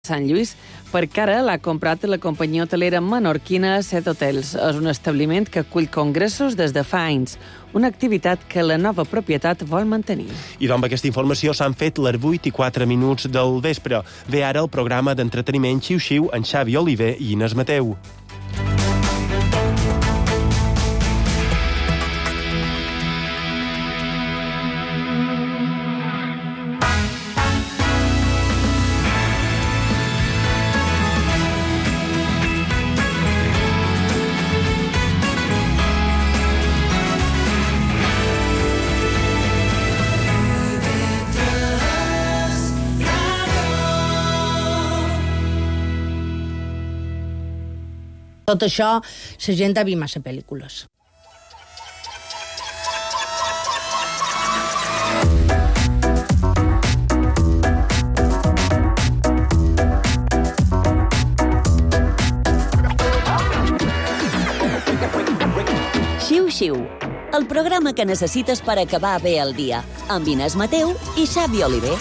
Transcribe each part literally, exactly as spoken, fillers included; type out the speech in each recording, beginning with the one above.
Sant Lluís, perquè ara l'ha comprat la companyia hotelera menorquina Set Hotels. És un establiment que acull congressos des de fa anys, una activitat que la nova propietat vol mantenir. I amb aquesta informació s'han fet les vuit i quatre minuts del vespre. Ve ara el programa d'entreteniment Xiu-Xiu amb Xavi Oliver i Inés Mateu. Tot això, la gent ha vist massa pel·lícules. Xiu-Xiu, el programa que necessites per acabar bé el dia, amb Inés Mateu i Xavi Oliver.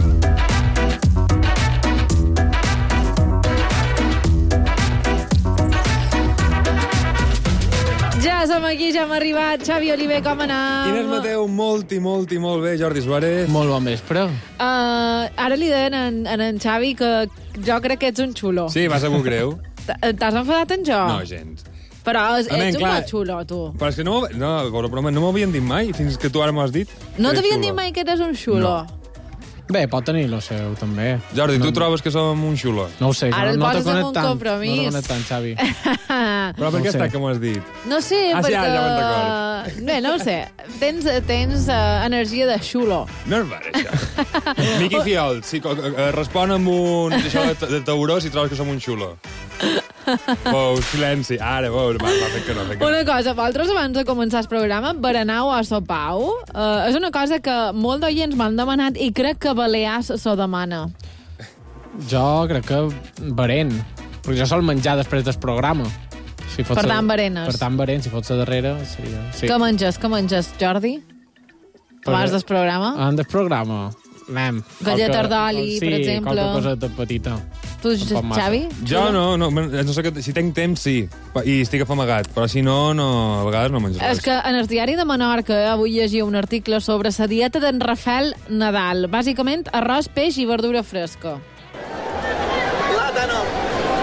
Ja som aquí, ja hem arribat. Xavi Oliver, com anem? Inés Mateu, molt i molt i molt bé. Jordi Suárez. Molt bon vespre. Uh, ara li deien en, en, en Xavi que jo crec que ets un xulo. Sí, m'ha sabut greu. T'has enfadat amb jo? No, gens. Però ets Amen, un clar, molt xulo, tu. Però és que no, no, però no m'havien dit mai, fins que tu ara m'ho has dit. No que t'havien xulo. dit mai que eres un xulo? No. Bé, pot tenir lo seu, també. Jordi, no, tu trobes que som un xulo? No ho sé, Ara el no, no poses t'ho en conec un tant. compromís. No t'ho conec tant, Xavi. Però per No què sé. està que m'ho has dit? No sé, Ah, sí, perquè... ja, ja me'n recordo. Bé, no ho sé. Tens, tens uh, energia de xulo. No és vera, això. Miqui Fiol, sí, co- eh, respon amb un això de, de tauró si trobes que som un xulo. Vau, silenci. Ara, vau, va, va, fet que no, fet que Una no. cosa, vosaltres abans de començar el programa, berenau o sopau, uh, és una cosa que molt d'oients m'han demanat i crec que Balears s'ho demana. Jo crec que berent, perquè jo sol menjar després del programa. Si fots Per a- tant, berenes. Per tant, berent, si fots a darrere, seria... Sí. Què menges, què menges, Jordi? Abans del programa? Abans del programa. Anem. Galletes Qualque- d'oli, sí, per exemple. Sí, qualque coseta petita. Tu, Tampoc massa. Xavi? Jo no, no, no sé que, si tinc temps, sí. I estic afamagat, però si no, no a vegades no menjo res. És que en el diari de Menorca avui llegia un article sobre la dieta d'en Rafael Nadal. Bàsicament, arròs, peix i verdura fresca. Plátano.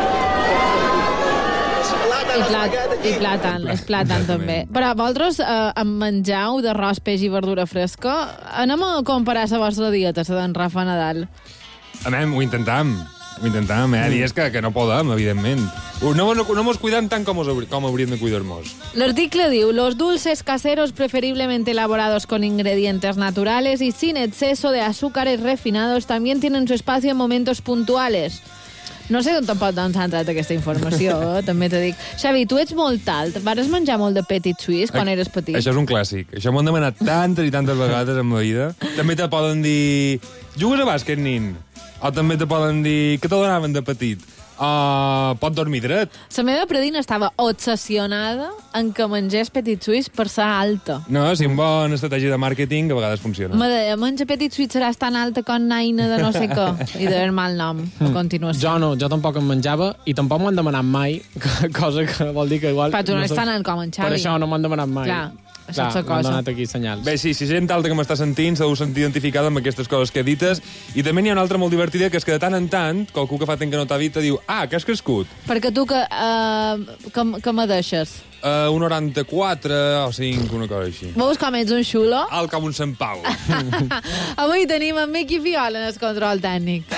I, plat, i plàtan, és plàtan també. Però vosaltres eh, em mengeu d'arròs, peix i verdura fresca? Anem a comparar la vostra dieta, la d'en Rafa Nadal. Anem, ho intentam. Ho intentam, eh? Dies que, que no podem, evidentment. No, no, no mos cuidem tant com, os, com hauríem de cuidar-nos. L'article diu, los dulces caseros preferiblemente elaborados con ingredientes naturales y sin exceso de azúcares refinados también tienen su espacio en momentos puntuales. No sé on te'n pot donar entrat aquesta informació, eh? També t'ho dic. Xavi, tu ets molt alt. Vares menjar molt de petit suís quan eres petit? Això és un clàssic. Això m'ho han demanat tantes i tantes vegades en ma vida. També te poden dir... Jugues a bàsquet, nin? O també te poden dir... Què te donaven de petit? Uh, pot dormir dret? La meva predina estava obsessionada en que mengés petit suís per ser alta. No, si un bon estratègia de màrqueting a vegades funciona. Me deia, menja petit suís seràs tan alta com naina de no sé què. I de mal nom, a continuació. Jo no, jo tampoc em menjava i tampoc m'han demanat mai, cosa que vol dir que igual... Però tu no sé- ets tan alt com en Xavi. Per això no m'han demanat mai. Clar, això és la m'han cosa. donat aquí senyals. Bé, sí, si gent alta que m'està sentint s'ha de sentir identificada amb aquestes coses que dites. I també n'hi ha una altra molt divertida, que és que de tant en tant, qualcú que fa temps que no t'ha dit, diu, ah, que has crescut. Perquè tu que, uh, que, que me deixes? Uh, un noranta-quatre o cinc, una cosa així. Veus com ets un xulo? Alt com un Sant Pau. Avui tenim en Miqui Fiol en el control tècnic.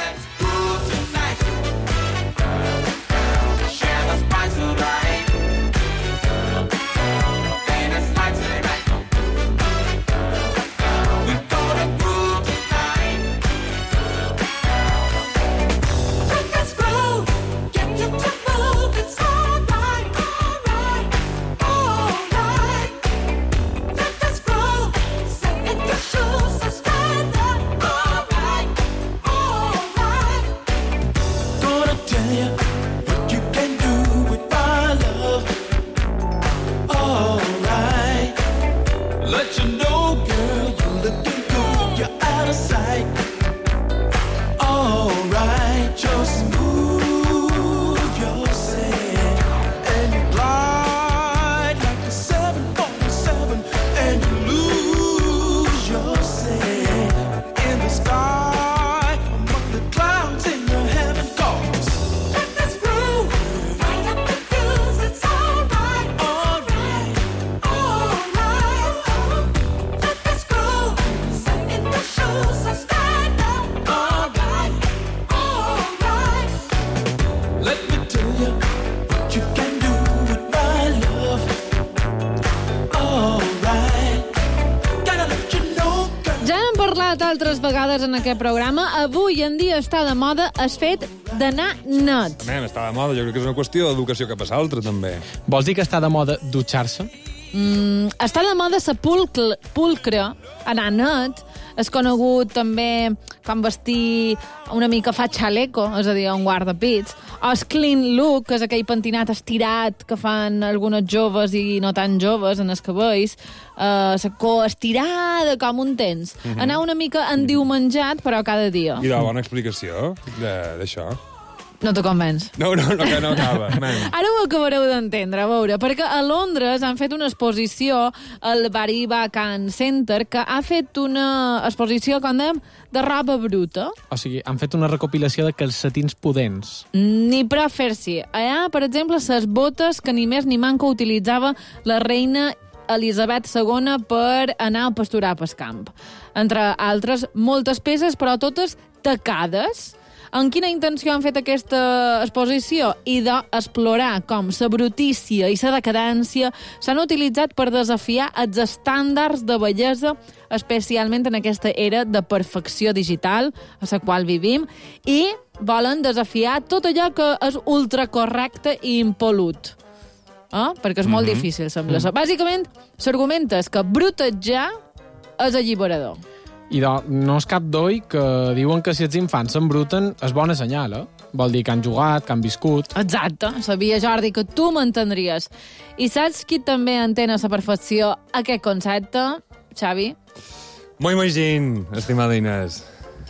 All right, just vegades en aquest programa, avui en dia està de moda el fet d'anar net. Mem, està de moda, jo crec que és una qüestió d'educació cap a l'altra, també. Vols dir que està de moda dutxar-se? Mm, està de moda la pulcre, pulcre, anar net. És conegut també com vestir una mica fa xaleco, és a dir, un guardapits. O el clean look, que és aquell pentinat estirat que fan algunes joves i no tan joves en els cabells. Uh, la cua estirada, com un tens. Mm-hmm. Anar una mica endiumenjat, però cada dia. I de bona explicació d'això. No t'ho convenç. No, no, no, que no acaba. Ara ho acabareu d'entendre, a veure, perquè a Londres han fet una exposició al Bariba Can Center que ha fet una exposició, com dèiem, de roba bruta. O sigui, han fet una recopilació de calcetins pudents. Ni prou fer-s'hi. Allà, per exemple, les botes que ni més ni manco utilitzava la reina Elisabet segona per anar a pasturar pel camp. Entre altres, moltes peces, però totes tacades. En quina intenció han fet aquesta exposició? I d'explorar com la brutícia i la decadència s'han utilitzat per desafiar els estàndards de bellesa, especialment en aquesta era de perfecció digital a la qual vivim, i volen desafiar tot allò que és ultracorrecte i impolut. Eh? Perquè és molt mm-hmm. difícil, sembla. Mm-hmm. Bàsicament, l'argument és que brutejar és alliberador. I de, no és cap doi que diuen que si els infants s'embruten és bona senyal, eh? Vol dir que han jugat, que han viscut... Exacte. Sabia, Jordi, que tu m'entendries. I saps qui també entén a la perfecció aquest concepte, Xavi? Moi, moi, gent, estimada Inés.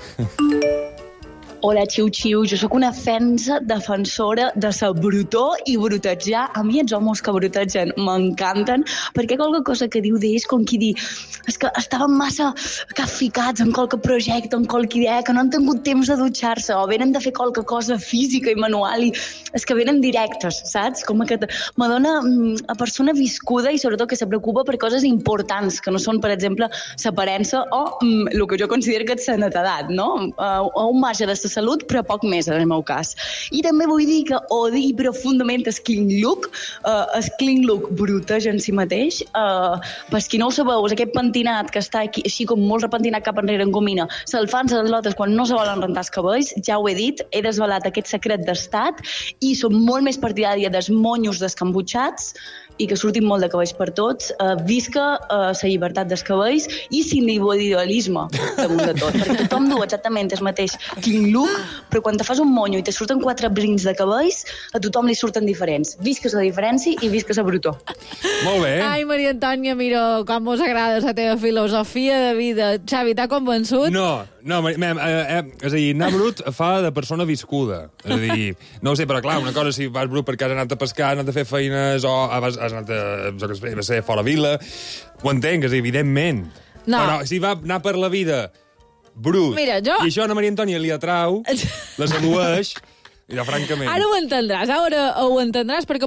Hola, xiu-xiu, jo sóc una fensa defensora de sa brutor i brutejar. A mi els homes que brutegen m'encanten, perquè qualque cosa que diu d'ells, com qui dir, és que estaven massa ficats en qualque projecte, en qualque idea, que no han tingut temps de dutxar-se, o venen de fer qualque cosa física i manual, i és que venen directes, saps? Com que me dona a persona viscuda i sobretot que se preocupa per coses importants, que no són, per exemple, l'aparença o mm, el que jo considero que és la netedat, no? O un marge de salut, però poc més en el meu cas. I també vull dir que odi profundament el clean look. Uh, el clean look bruteja en si mateix. Uh, per qui no ho sabeu, és aquest pentinat que està aquí, així com molt repentinat cap enrere en gomina. Se'l fan les lotes quan no se volen rentar els cabells. Ja ho he dit, he desvelat aquest secret d'estat i som molt més partidària dels monyos descambutxats i que surtin molt de cabells per tots. Uh, visca uh, la llibertat dels cabells i l'individualisme damunt de tot, perquè tothom du exactament el mateix clean look, però quan te fas un monyo i te surten quatre brins de cabells, a tothom li surten diferents. Visques la diferència i visques la brutor. Molt bé. Ai, Maria Antònia, miro com us agrada la teva filosofia de vida. Xavi, t'ha convençut? No, no, mem, eh, eh, és a dir, anar brut fa de persona viscuda. És a dir, no ho sé, però clar, una cosa, si vas brut perquè has anat a pescar, has anat a fer feines, o has, has anat a, a ser fora vila, ho entenc, és evidentment. No. Però si va anar per la vida brut, mira, jo... i això a Maria Antònia li atrau, la sedueix, i de francament... Ara ho entendràs, ara ho entendràs, perquè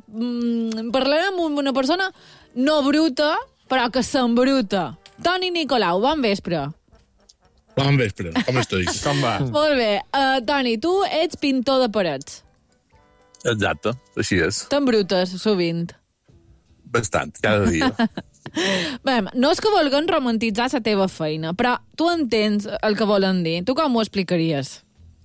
mm, parlarem amb una persona no bruta, però que s'embruta. Toni Nicolau, bon vespre. Bon vespre, com estàs? Com va? Molt bé. Uh, Toni, tu ets pintor de parets. Exacte, així és. T'embrutes, sovint. Bastant, cada dia. Bé, no és que vulguin romantitzar la teva feina, però tu entens el que volen dir. Tu com ho explicaries?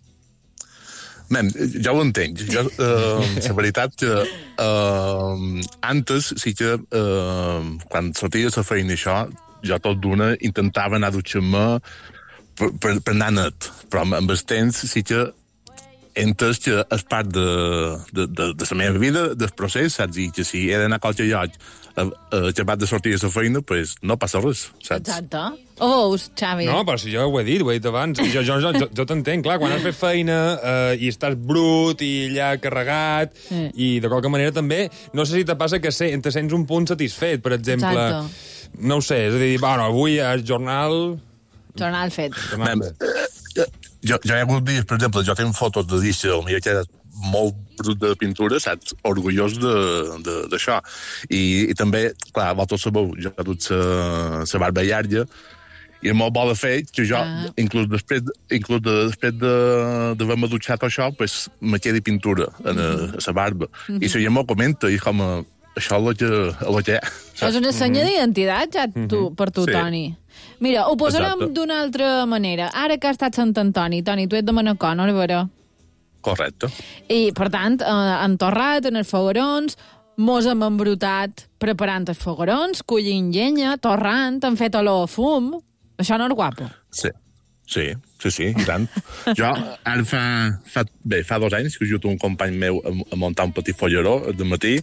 Men, ja ho entenc. Jo, eh, la veritat que eh, antes sí que eh, quan sortia la feina això, jo tot d'una intentava anar a dutxar-me per, per, per anar net. Però amb el temps sí que entès que és part de, de, de, de la meva vida, del procés, saps? I que si he d'anar a qualsevol lloc acabat de sortir de la feina, pues no passa res, saps? Exacte. Ho veus, Xavi? No, però si jo ho he dit, ho he dit abans. Jo, jo, jo, jo, jo t'entenc, clar, quan has fet feina eh, i estàs brut i allà carregat, sí. I de qualque manera també, no sé si te passa que se, te sents un punt satisfet, per exemple. Exacte. No ho sé, és a dir, bueno, avui és jornal... Jornal fet. Jornal fet. Jo, jo hi ha hagut dies, per exemple, jo tinc fotos de dies on hi ha quedat molt brut de pintura, saps? Orgullós d'això. I, I també, clar, vosaltres sabeu, jo he dut la barba llarga, i és molt bo de fer que jo, ah. inclús després, inclús de, després d'haver-me dutxat això, pues, me quedi pintura a la barba. Mm -hmm. I si ja m'ho comenta, i com a, això és el que és. És una senya Mhm. d'identitat, ja, tu, per tu, Sí. Toni. Mira, ho posarem Exacte. d'una altra manera. Ara que ha estat Sant Antoni, Toni, tu ets de Manacor, no, Vera? Correcte. I, per tant, eh, han torrat en els foguerons, mos hem embrutat preparant els foguerons, collint llenya, torrant, han fet olor a fum. Això no és guapo. Sí, sí, sí, sí, i tant. Jo, ara fa, fa, bé, fa dos anys que he ajudat un company meu a, a muntar un petit folleró de matí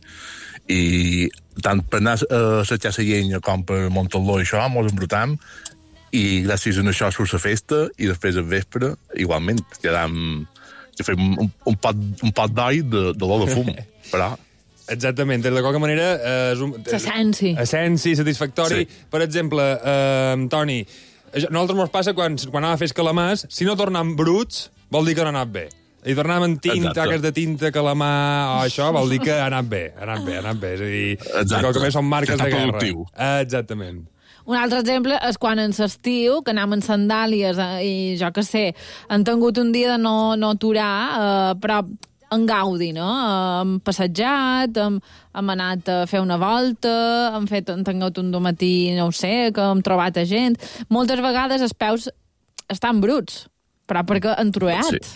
i tant per anar a assajar la llenya com per muntar-lo i això, mos embrutam i gràcies a això surt la festa i després al vespre, igualment, quedam, que fem un, un pot, un pot d'oi de, de l'olor de fum, però... Exactament, de qualque manera... Eh, és un, S'essenci. Essenci, satisfactori. Sí. Per exemple, eh, Toni, a nosaltres ens passa quan, quan anava a fer calamars, si no tornem bruts, vol dir que no ha anat bé. I tornem amb tinta, Exacte. taques de tinta, calamar, o això, vol dir que ha anat bé, ha anat bé, ha anat bé. És a dir, Exacte. que més són marques Que està de guerra. productiu. Exactament. Un altre exemple és quan en l'estiu, que anem en sandàlies eh, i jo que sé, han tingut un dia de no, no aturar, eh, però en gaudi, no? Eh, hem passejat, hem, hem anat a fer una volta, hem, fet, hem tingut un matí, no ho sé, que hem trobat a gent. Moltes vegades els peus estan bruts, però perquè han trobat. Sí.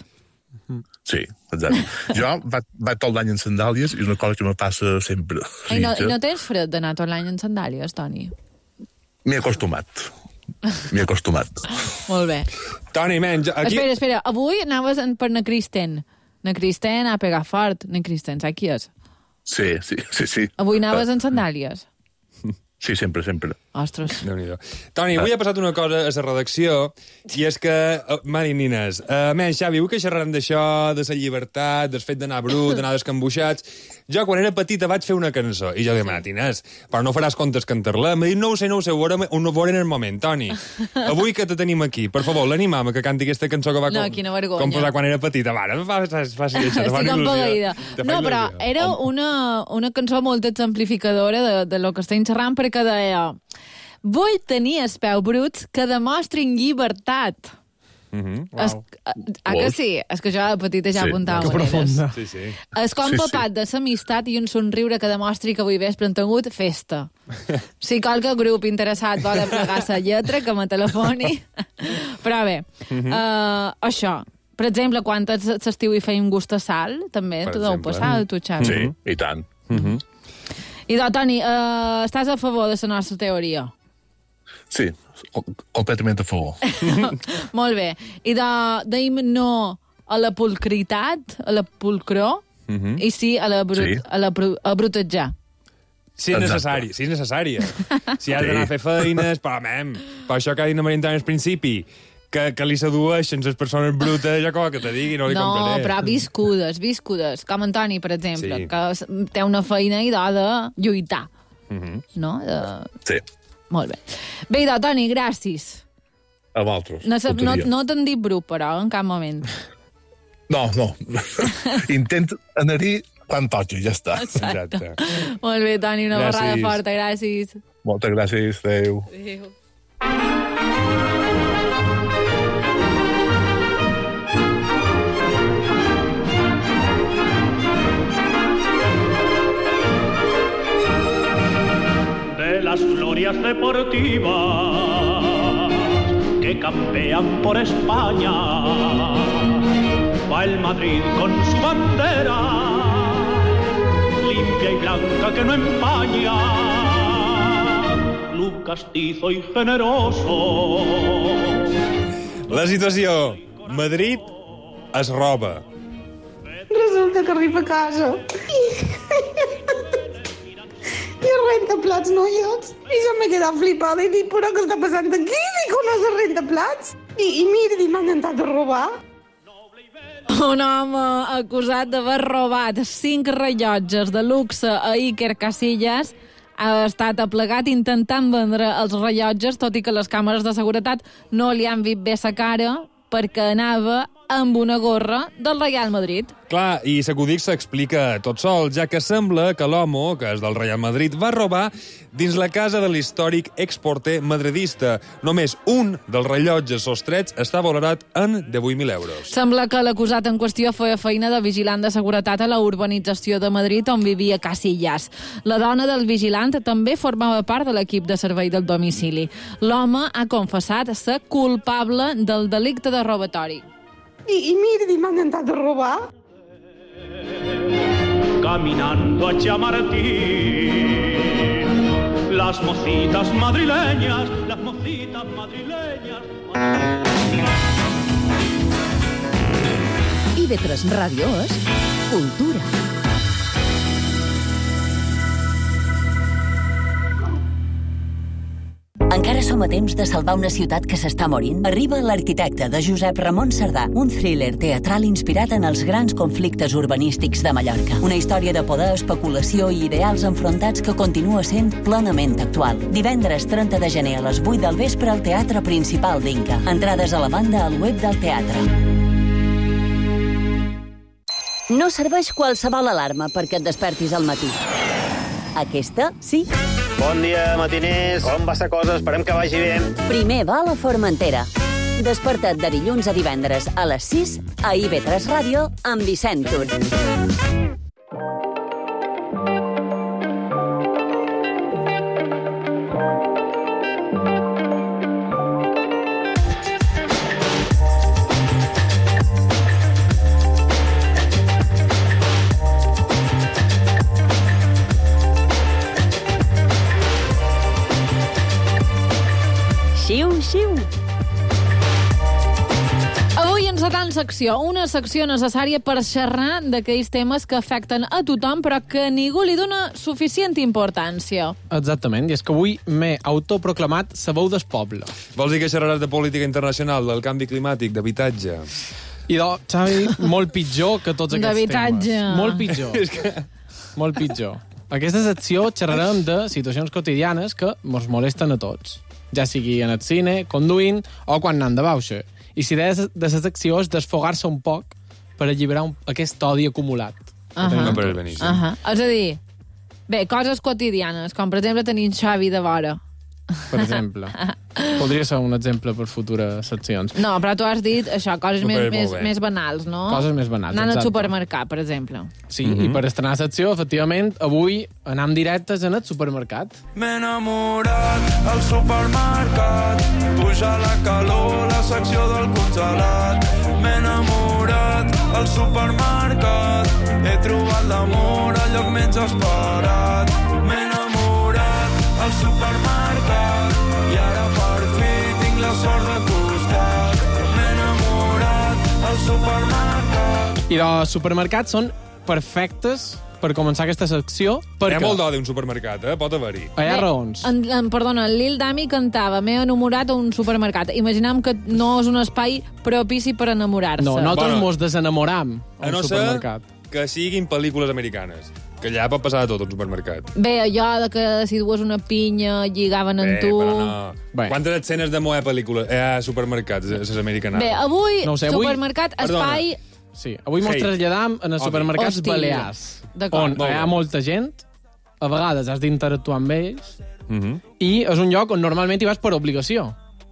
Sí, exacte. Jo vaig, vaig tot l'any en sandàlies i és una cosa que me passa sempre. I no, Sí, I no tens fred d'anar tot l'any en sandàlies, Toni? M'hi he acostumat. M'hi he acostumat. Molt bé. Toni, menys, aquí... Espera, espera, avui anaves en, per na Cristen. Na Cristen ha pegat fort. Na Cristen, saps qui és? Sí, sí, sí, sí. Avui anaves en sandàlies. Sí, sempre, sempre. Ostres. Déu-n'hi-do. Toni, avui ha passat una cosa a la redacció, i és que... Uh, Mari Nines, uh, menys, Xavi, avui que xerrarem d'això, de la llibertat, del fet d'anar brut, d'anar descambuixats... Jo, quan era petita, vaig fer una cançó, i jo li he demanat, Inés, però no faràs comptes cantar-la? M'ha dit, no ho sé, no ho sé, ho veurem, ho veurem en el moment, Toni. Avui que te tenim aquí, per favor, l'animam a que canti aquesta cançó que va No, com, quina vergonya. composar quan era petita. Va, no fa, fa, fa, fa, Estic empagaïda. No, però era... era una, una cançó molt exemplificadora de, de lo que estem xerrant, perquè deia: vull tenir els peus bruts que demostrin llibertat. Mm -hmm. Es, a, a que sí? És que jo de petita ja Sí, apuntava Que maneres. profunda. Sí, sí. És com Sí, sí. papat de l'amistat i un somriure que demostri que avui vespre han tingut festa. Si qualque grup interessat vol plegar la lletra, que me telefoni. Però bé, uh, això. Per exemple, quan és l'estiu i feim gust a sal, també, Per tu deu exemple. passar, tu, Xavi. Sí, i tant. Mm -hmm. I doncs, Toni, uh, estàs a favor de la nostra teoria? Sí, completament a favor. Molt bé. I de, deim no a la pulcritat, a la pulcró, Mm -hmm. i sí a la, brut, Sí. a la bru, a brutejar. Si és Exacte. necessari, si és necessària. Si has Sí. d'anar a fer feines, però, mem, per això que ha dit la Maria Antònia al principi, que, que li sedueixen les persones brutes, jo com que te digui, no li No, compraré. però viscudes, viscudes. Com en Toni, per exemple, Sí. que s- té una feina i d'ha de lluitar. Mm -hmm. No? De... Sí, Molt bé. Bé, idò, Toni, gràcies. a vosaltres. No, sap- no, faltaria. no t'han dit bruc, però, en cap moment. No, no. Intent anar-hi quan toqui, ja està. Exacte. Molt bé, Toni, una Gràcies. barrada forta, gràcies. Moltes gràcies, adéu. Adéu. De las glorias deportivas que campean por España, va el Madrid con su bandera, limpia y blanca que no empaña, club castizo y generoso. La situació. Madrid es roba. Resulta que arriba a casa i el rentaplats no hi és. I jo m'he quedat flipada i dic, però què està passant aquí? Dic, on és el rentaplats? I, i mira, dic, m'han intentat robar. Un home acusat d'haver robat cinc rellotges de luxe a Iker Casillas ha estat aplegat intentant vendre els rellotges, tot i que les càmeres de seguretat no li han vist bé sa cara perquè anava amb una gorra del Real Madrid. Clar, i Sacudic s'explica tot sol, ja que sembla que l'homo, que és del Real Madrid, va robar dins la casa de l'històric exporter madridista. Només un dels rellotges sostrets està valorat en divuit mil euros. Sembla que l'acusat en qüestió feia feina de vigilant de seguretat a la urbanització de Madrid on vivia Casillas. La dona del vigilant també formava part de l'equip de servei del domicili. L'home ha confessat ser culpable del delicte de robatori. I, i mira, m'han intentat robar. Caminando a Chamartín, las mocitas madrileñas, las mocitas madrileñas. I ve tres Ràdio és cultura. Encara som a temps de salvar una ciutat que s'està morint? Arriba L'arquitecte, de Josep Ramon Cerdà, un thriller teatral inspirat en els grans conflictes urbanístics de Mallorca. Una història de poder, especulació i ideals enfrontats que continua sent plenament actual. Divendres trenta de gener a les vuit del vespre al Teatre Principal d'Inca. Entrades a la banda al web del teatre. No serveix qualsevol alarma perquè et despertis al matí. Aquesta, sí. Bon dia, matiners. Com va la cosa? Esperem que vagi bé. Primer va a la Formentera. Desperta't de dilluns a divendres a les sis a I V tres Ràdio amb Vicent Tur. Xiu-xiu. Avui ens atant secció, una secció necessària per xerrar d'aquells temes que afecten a tothom però que ningú li dona suficient importància. Exactament, i és que avui m'he autoproclamat sa veu del poble. Vols dir que xerraràs de política internacional, del canvi climàtic, d'habitatge? I de, Xavi, molt pitjor que tots aquests D'habitatge. temes. Molt pitjor. que... Molt pitjor. Aquesta secció xerrarem de situacions quotidianes que ens molesten a tots, ja sigui en el cine, conduint o quan anant de bauxa. I si de la secció és desfogar-se un poc per alliberar un, aquest odi acumulat. Uh -huh. No, però és beníssim. Uh -huh. És a dir, bé, coses quotidianes, com per exemple tenir Xavi de vora. Per exemple. Podria ser un exemple per futures seccions. No, però tu has dit això, coses No, més, però més, molt bé. més banals, no? Coses més banals, Anant al exacte. supermercat, per exemple. Sí, mm -hmm. I per estrenar secció, efectivament, avui anem directes en el supermercat. M'he enamorat al supermercat, puja la calor, la secció del congelat. M'he enamorat al supermercat, he trobat l'amor al lloc menys esperat. M'he enamorat al supermercat i ara per fi tinc la sort de costat. M'he enamorat al supermercat. I els supermercats són perfectes per començar aquesta secció. Hi ha molt d'odi un supermercat, eh? Pot haver-hi. Hi ha raons. En, en, perdona, el Lil Dami cantava m'he enamorat a un supermercat. Imaginem que no és un espai propici per enamorar-se. No, nosaltres Bueno. mos desenamoram a A un no ser supermercat. que siguin pel·lícules americanes, que allà pot passar de tot, un supermercat. Bé, allò de que si dues una pinya lligaven en Bé, tu... però no. Quantes escenes de moe pel·lícules hi ha a supermercats, les americanes? Bé, avui, No ho sé, avui- supermercat, Perdona. espai... Sí, avui mos Hate. traslladam en els Odi. supermercats Hostil. balears, D'acord. on Molt hi ha bé. molta gent, a vegades has d'interactuar amb ells, Mm -hmm. i és un lloc on normalment hi vas per obligació.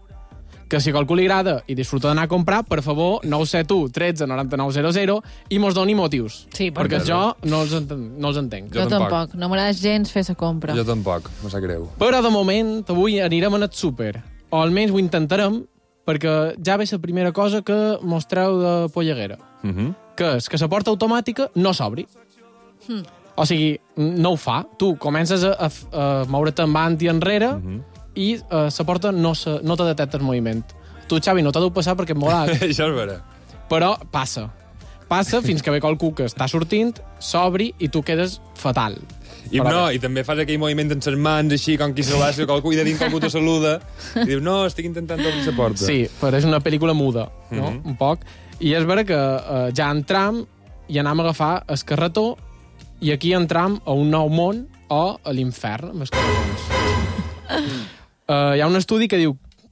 Que si a qualcú li agrada i disfruta d'anar a comprar, per favor, nou set u tretze noranta-nou zero zero i mos doni motius. Sí, perquè perquè- jo no els, enten, no els entenc. Jo, tampoc. No m'agrada gens fer la compra. Jo tampoc, me sap greu. Però de moment, avui anirem en el súper. O almenys ho intentarem, perquè ja ve la primera cosa que mos treu de polleguera. Mm -hmm. Que és que la porta automàtica no s'obri. Hm. O sigui, no ho fa. Tu comences a, a, a moure't avant i enrere mm -hmm. i uh, la porta no, se, no te detecta el moviment. Tu, Xavi, no t'ha dut passar perquè et molat. Això és vera. Però passa. Passa fins que ve qualcú que està sortint, s'obri i tu quedes fatal. I, Però no, bé. I també fas aquell moviment amb les mans, així, com qui saludar a qualcú, i de dins qualcú te saluda, i diu, no, estic intentant obrir la porta. Sí, però és una pel·lícula muda, no? Mhm. Un poc. I és vera que uh, ja entram i anem a agafar el carretó i aquí entram a un nou món o a l'infern, amb els carretons. uh, hi ha un estudi que diu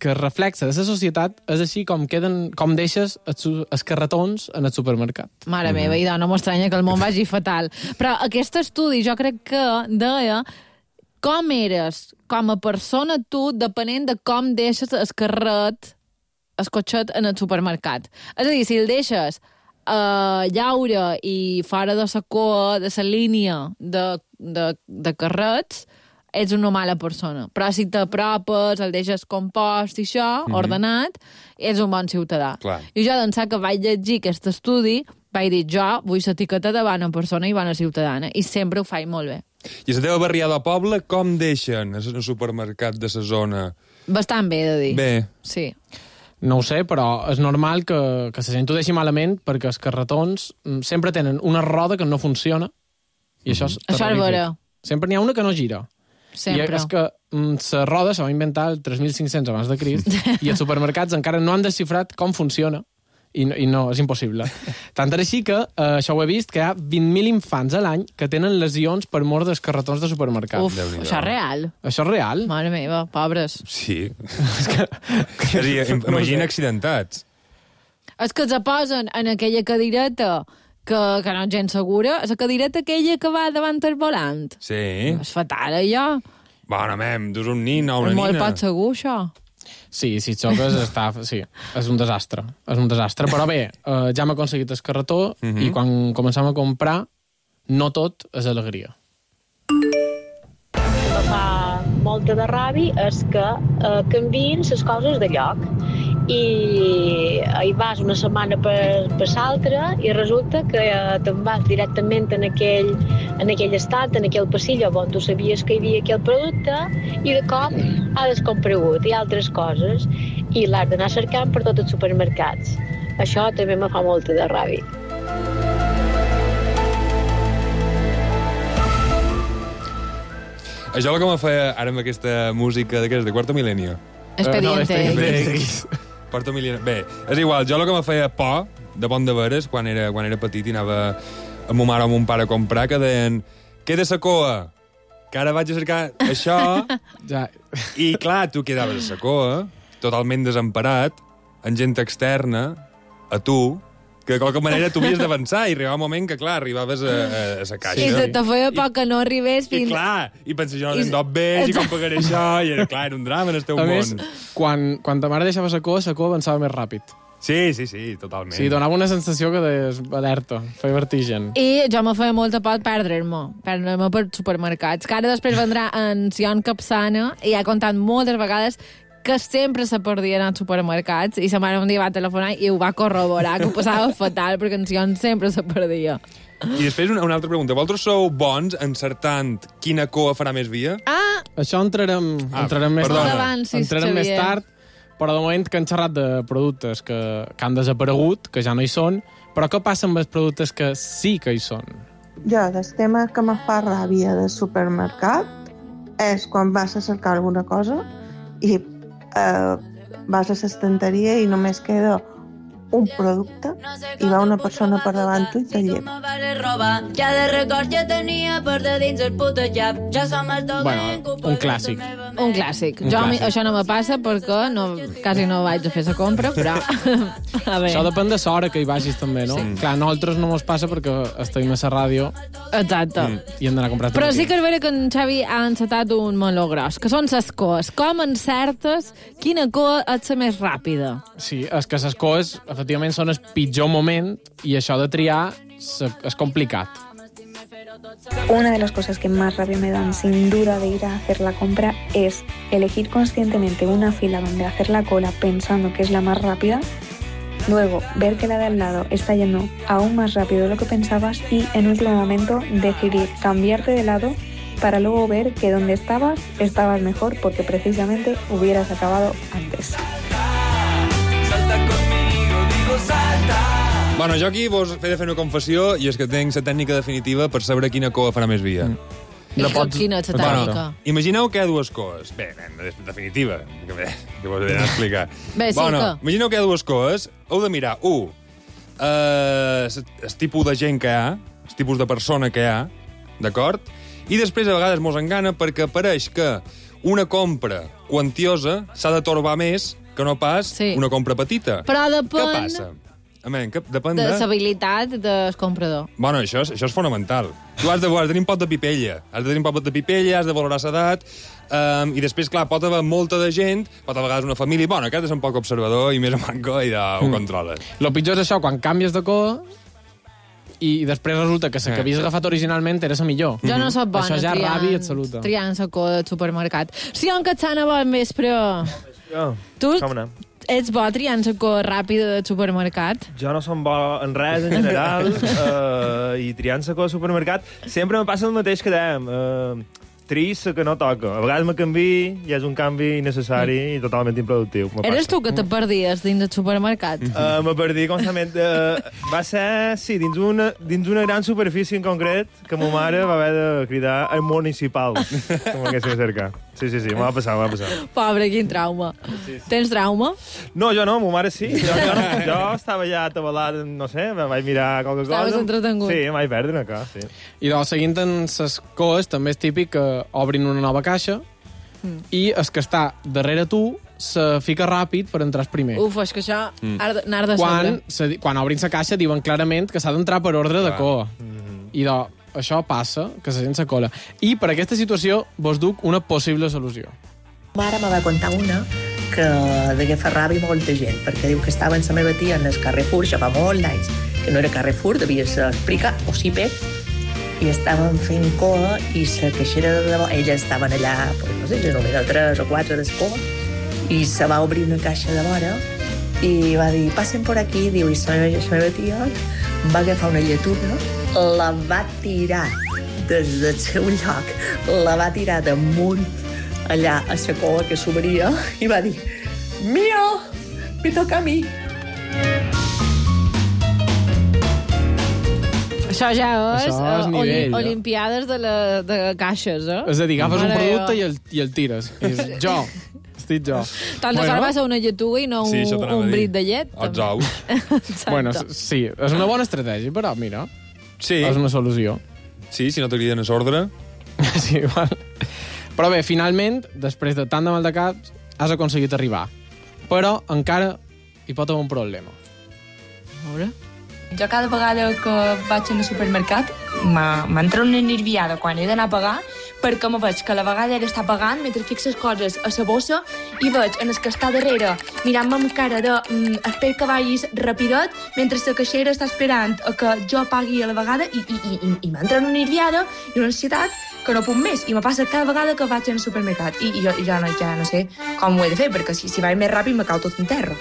que el reflexe de la societat és així com queden, com deixes els, els carretons en el supermercat. Mare mm. meva, i no m'estranya que el món vagi fatal. Però aquest estudi jo crec que deia com eres com a persona tu depenent de com deixes el carret, el cotxet en el supermercat. És a dir, si el deixes uh, llaure i fora de la cua, de la línia de, de, de carrets, ets una mala persona. Però si t'apropes, el deixes compost i això, mm-hmm. ordenat, ets un bon ciutadà. Clar. I jo, d'ençà que vaig llegir aquest estudi, vaig dir, jo vull l'etiqueta de bona persona i bona ciutadana, i sempre ho faig molt bé. I a la teva barriada o poble, com deixen el supermercat de la zona? Bastant bé, he de dir. Bé. Sí. No ho sé, però és normal que, que la gent ho deixi malament perquè els carretons sempre tenen una roda que no funciona i això és Això és vera. Sempre n'hi ha una que no gira. Sempre. I és que la roda se va inventar el tres mil cinc-cents abans de Crist i els supermercats encara no han desxifrat com funciona. I no, i no, és impossible. Tant és així que, eh, això ho he vist, que hi ha vint mil infants a l'any que tenen lesions per mort dels carretons de supermercat. Uf, això és real. Això és real? Mare meva, pobres. Sí. és que, és a dir, imagina accidentats. És que se posen en aquella cadireta que, que no és gens segura, la cadireta aquella que va davant el volant. Sí. És fatal, allò. Bueno, mem, dus un nin o una és nina. molt poc segur, això. Sí, si et xoques, està... Sí, és un desastre. És un desastre. Però bé, eh, ja hem aconseguit el carretó uh-huh. i quan començam a comprar, no tot és alegria. El que fa molta de ràbia és que eh, canvien les coses de lloc i hi vas una setmana per, per l'altra i resulta que eh, te'n vas directament en aquell, en aquell estat, en aquell passillo on tu sabies que hi havia aquell producte i de cop ha descomparegut i altres coses i l'has d'anar cercant per tots els supermercats. Això també me fa molta de ràbia. Això és el que me feia ara amb aquesta música de què és, de Quarto Milenio. Expediente. Uh, no, Expediente. Quarto Milenio. Bé, és igual, jo el que me feia por, de bon de veres, quan era, quan era petit i anava amb ma mare o amb mon pare a comprar, que deien, queda sa coa, que ara vaig a cercar això, ja. I clar, tu quedaves a sa coa, totalment desemparat, amb gent externa, a tu, que de qualque manera tu havies d'avançar i arribava un moment que, clar, arribaves a, a, a sa caixa. I se te feia por que no arribés fins... I clar, i pensava, jo no t'endot bé, i com pagaré això, i era, clar, era un drama en el teu a món. Més, quan, quan ta mare deixava la cua, la cua avançava més ràpid. Sí, sí, sí, totalment. Sí, donava una sensació que deies, alerta, feia vertigen. I jo me feia molta por perdre-me, perdre-me per supermercats, que ara després vendrà en Sion Capçana i ha contat moltes vegades que sempre se perdien als supermercats i sa mare un dia va telefonar i ho va corroborar, que ho passava fatal perquè en Sion sempre se perdia. I després una, una altra pregunta. Vosaltres sou bons encertant quina coa farà més via? Ah! Això entrarem, ah, entrarem més perdona. tard. Avancis, entrarem Xavier. més tard, però de moment que han xerrat de productes que, que han desaparegut, que ja no hi són, però què passa amb els productes que sí que hi són? Jo, del tema que me fa ràbia del supermercat és quan vas a cercar alguna cosa i eh, vas a l'estanteria i només queda un producte i va una persona per davant tu i te lleva. Ja de record ja tenia per de dins el putejap. Ja som el Bueno, un clàssic. Un clàssic. Un jo clàssic. Això no me passa perquè no, quasi no vaig a fer la compra, però... a veure. Això depèn de l'hora que hi vagis també, no? Sí. Clar, a nosaltres no mos passa perquè estem a la ràdio. Exacte. Mm, I hem d'anar a comprar tot Però aquí. sí que és vera que en Xavi ha encetat un meló gros, que són les coes. Com encertes quina coa és la més ràpida? Sí, és que les coes, efectivament, són el pitjor moment i això de triar és complicat. Una de las cosas que más rabia me dan, sin duda, de ir a hacer la compra es elegir conscientemente una fila donde hacer la cola pensando que es la más rápida, luego ver que la de al lado está yendo aún más rápido de lo que pensabas y, en último momento, decidir cambiarte de lado para luego ver que donde estabas, estabas mejor porque precisamente hubieras acabado antes. Bueno, jo aquí vos he de fer una confessió i és que tenc la tècnica definitiva per saber quina coa farà més via. Mm. I pots... quina és la tècnica? Bueno, imagineu que hi ha dues coes. Bé, bé, definitiva, que, bé, que vos he d'anar a explicar. Bé, sí bueno, que... imagineu que hi ha dues coes, heu de mirar, un, eh, el tipus de gent que hi ha, el tipus de persona que hi ha, d'acord? I després a vegades mos engana perquè apareix que una compra quantiosa s'ha de torbar més que no pas sí. una compra petita. Però depèn... Què passa? A men, que depèn de... de... l'habilitat del comprador. Bueno, això és, això és fonamental. Tu has de, has de tenir un pot de pipella. Has de tenir un pot de pipella, has de valorar l'edat, um, i després, clar, pot haver molta de gent, pot a vegades una família... Bueno, aquest és un poc observador i més a manco i ja ho mm. controles. Lo pitjor és això, quan canvies de cor i després resulta que la que havies agafat originalment era la millor. Jo no soc bona això ja triant, ràbia absoluta. triant la cor del supermercat. Sí, on Catzana, bon vespre. Oh, tu com ets bo triant la cor ràpida del supermercat? Jo no som bo en res, en general, uh, i triant la cor del supermercat sempre me passa el mateix que dèiem. Uh, Trista que no toca. A vegades me canvi i és un canvi innecessari mm. i totalment improductiu. Eres tu que te perdies dins del supermercat? Uh, me perdi constantment. Uh, va ser, sí, dins una, dins una gran superfície en concret que ma mare va haver de cridar al municipal, com haguéssim cercat. Sí, sí, sí, m'ha passat, m'ha passat. Pobre, quin trauma. Sí, sí. Tens trauma? No, jo no, ma mare sí. Jo, jo, no, jo estava ja atabalat, no sé, me vaig mirar qualque cosa. Estaves entretengut. Sí, em vaig perdre una cosa, sí. I doncs, seguint en les coses, també és típic que obrin una nova caixa mm. i el que està darrere tu se fica ràpid per entrar primer. Uf, és que això mm. anar de quan, se, quan obrin la caixa diuen clarament que s'ha d'entrar per ordre ah. de cor. Mm. I doncs, això passa, que se sent la cola. I per aquesta situació vos duc una possible solució. Mare me va contar una que degué fer ràbia molta gent, perquè diu que estava en la meva tia en el Carrefour, això fa molt d'anys, que no era Carrefour, devia ser Explica o Cipe, i estàvem fent coa i la caixera de debò, elles estaven allà, no sé, el número tres o quatre d'escoa, i se va obrir una caixa de vora i va dir, passen por aquí, diu, i la meva, la meva tia va agafar una lletuga, la va tirar des del seu lloc, la va tirar damunt allà a la coa que s'obria i va dir, mio, me toca a mi. Això ja és, Això és uh, nivell, oli olimpiades de, la, de caixes, eh? És a dir, agafes un producte i el, i el tires. I dius, jo, estic jo. Tant de bueno. va ser una lletuga i no sí, un, un brit de llet. Els ous. Bueno, sí, és una bona estratègia, però mira, sí. és una solució. Sí, si no te criden a l'ordre. Sí, igual. Però bé, finalment, després de tant de mal de cap, has aconseguit arribar. Però encara hi pot haver un problema. A veure... Jo cada vegada que vaig al supermercat m'entra una nerviada quan he d'anar a pagar perquè me veig que a la vegada he d'estar pagant mentre fico les coses a la bossa i veig en el que està darrere mirant-me amb cara de mm, espero que vagis rapidet mentre la caixera està esperant a que jo pagui a la vegada i, i, i, i m'entra una nerviada i una ansietat que no puc més i me passa cada vegada que vaig al supermercat i, i jo ja no, ja no sé com ho he de fer perquè si, si vaig més ràpid me cau tot en terra.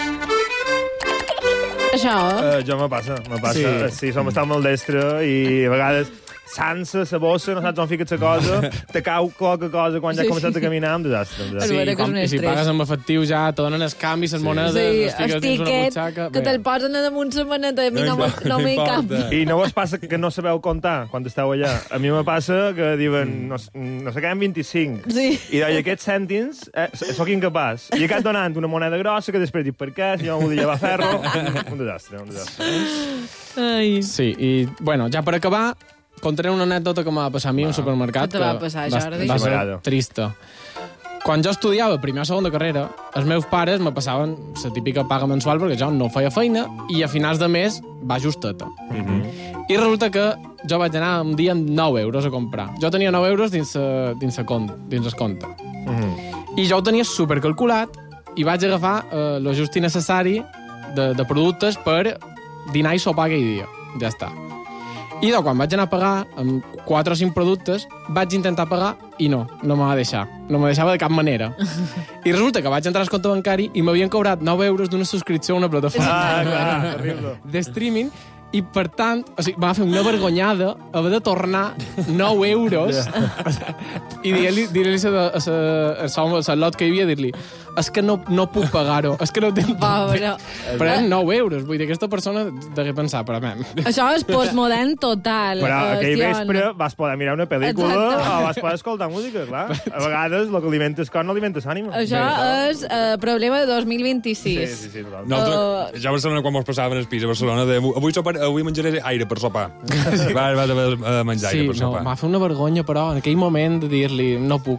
Això? Uh, jo me passa, me passa. Sí, sí som estat molt destre i a vegades sense la bossa, no saps on fiques la cosa, te cau qualque cosa quan ja has començat a caminar, un desastre. Un desastre. Sí, com, i si pagues amb efectiu ja te donen els canvis, les sí. monedes, sí, les fiques dins una butxaca... que te'l posen a damunt la maneta i a mi no, no, no m'hi cap. I no vos passa que no sabeu comptar quan esteu allà? A mi me passa que diuen, no, no sé què, vint-i-cinc. Sí. I d'allà aquests cèntims eh, sóc incapaç. I aquest donant una moneda grossa que després dic, per què? Si jo no volia llevar ferro. Un desastre, un desastre. Ai. Sí, i bueno, ja per acabar, contaré una anècdota que m'ha passat a mi a un supermercat. Què te va passar, Jordi? Va ser trista. Quan jo estudiava primer o segon de carrera, els meus pares me passaven la típica paga mensual perquè jo no feia feina i a finals de mes va justeta. Mm-hmm. I resulta que jo vaig anar un dia amb nou euros a comprar. Jo tenia nou euros dins, a, dins, a compte, dins el compte. Mm-hmm. I jo ho tenia supercalculat i vaig agafar eh, lo just i necessari de, de productes per dinar i sopar aquell dia. Ja està. I doncs, quan vaig anar a pagar amb quatre o cinc productes, vaig intentar pagar i no, no me va deixar. No me deixava de cap manera. I resulta que vaig entrar al compte bancari i m'havien cobrat nou euros d'una subscripció a una plataforma. Ah, clar, terrible. De streaming. I, per tant, o sigui, va fer una vergonyada haver de tornar nou euros i dir-li dir a lot que hi havia, dir-li és que no, no puc pagar-ho, és que no tinc... Pobre. Però eren nou euros, vull dir, aquesta persona degué pensar, però... Man. Això és postmodern total. Però aquell vespre vas poder mirar una pel·lícula Exacte. O vas poder escoltar música, clar. A vegades el que alimentes cor no alimentes ànima. Això Bé, és uh, problema de dos mil vint-i-sis. Sí, sí, sí, total. Nosaltres, uh... ja a Barcelona, quan mos passaven el pis a Barcelona, de, avui, sopar, avui menjaré aire per sopar. Sí. Va, va, va, va menjar sí, aire per no, sopar. M'ha fet una vergonya, però, en aquell moment de dir-li no puc.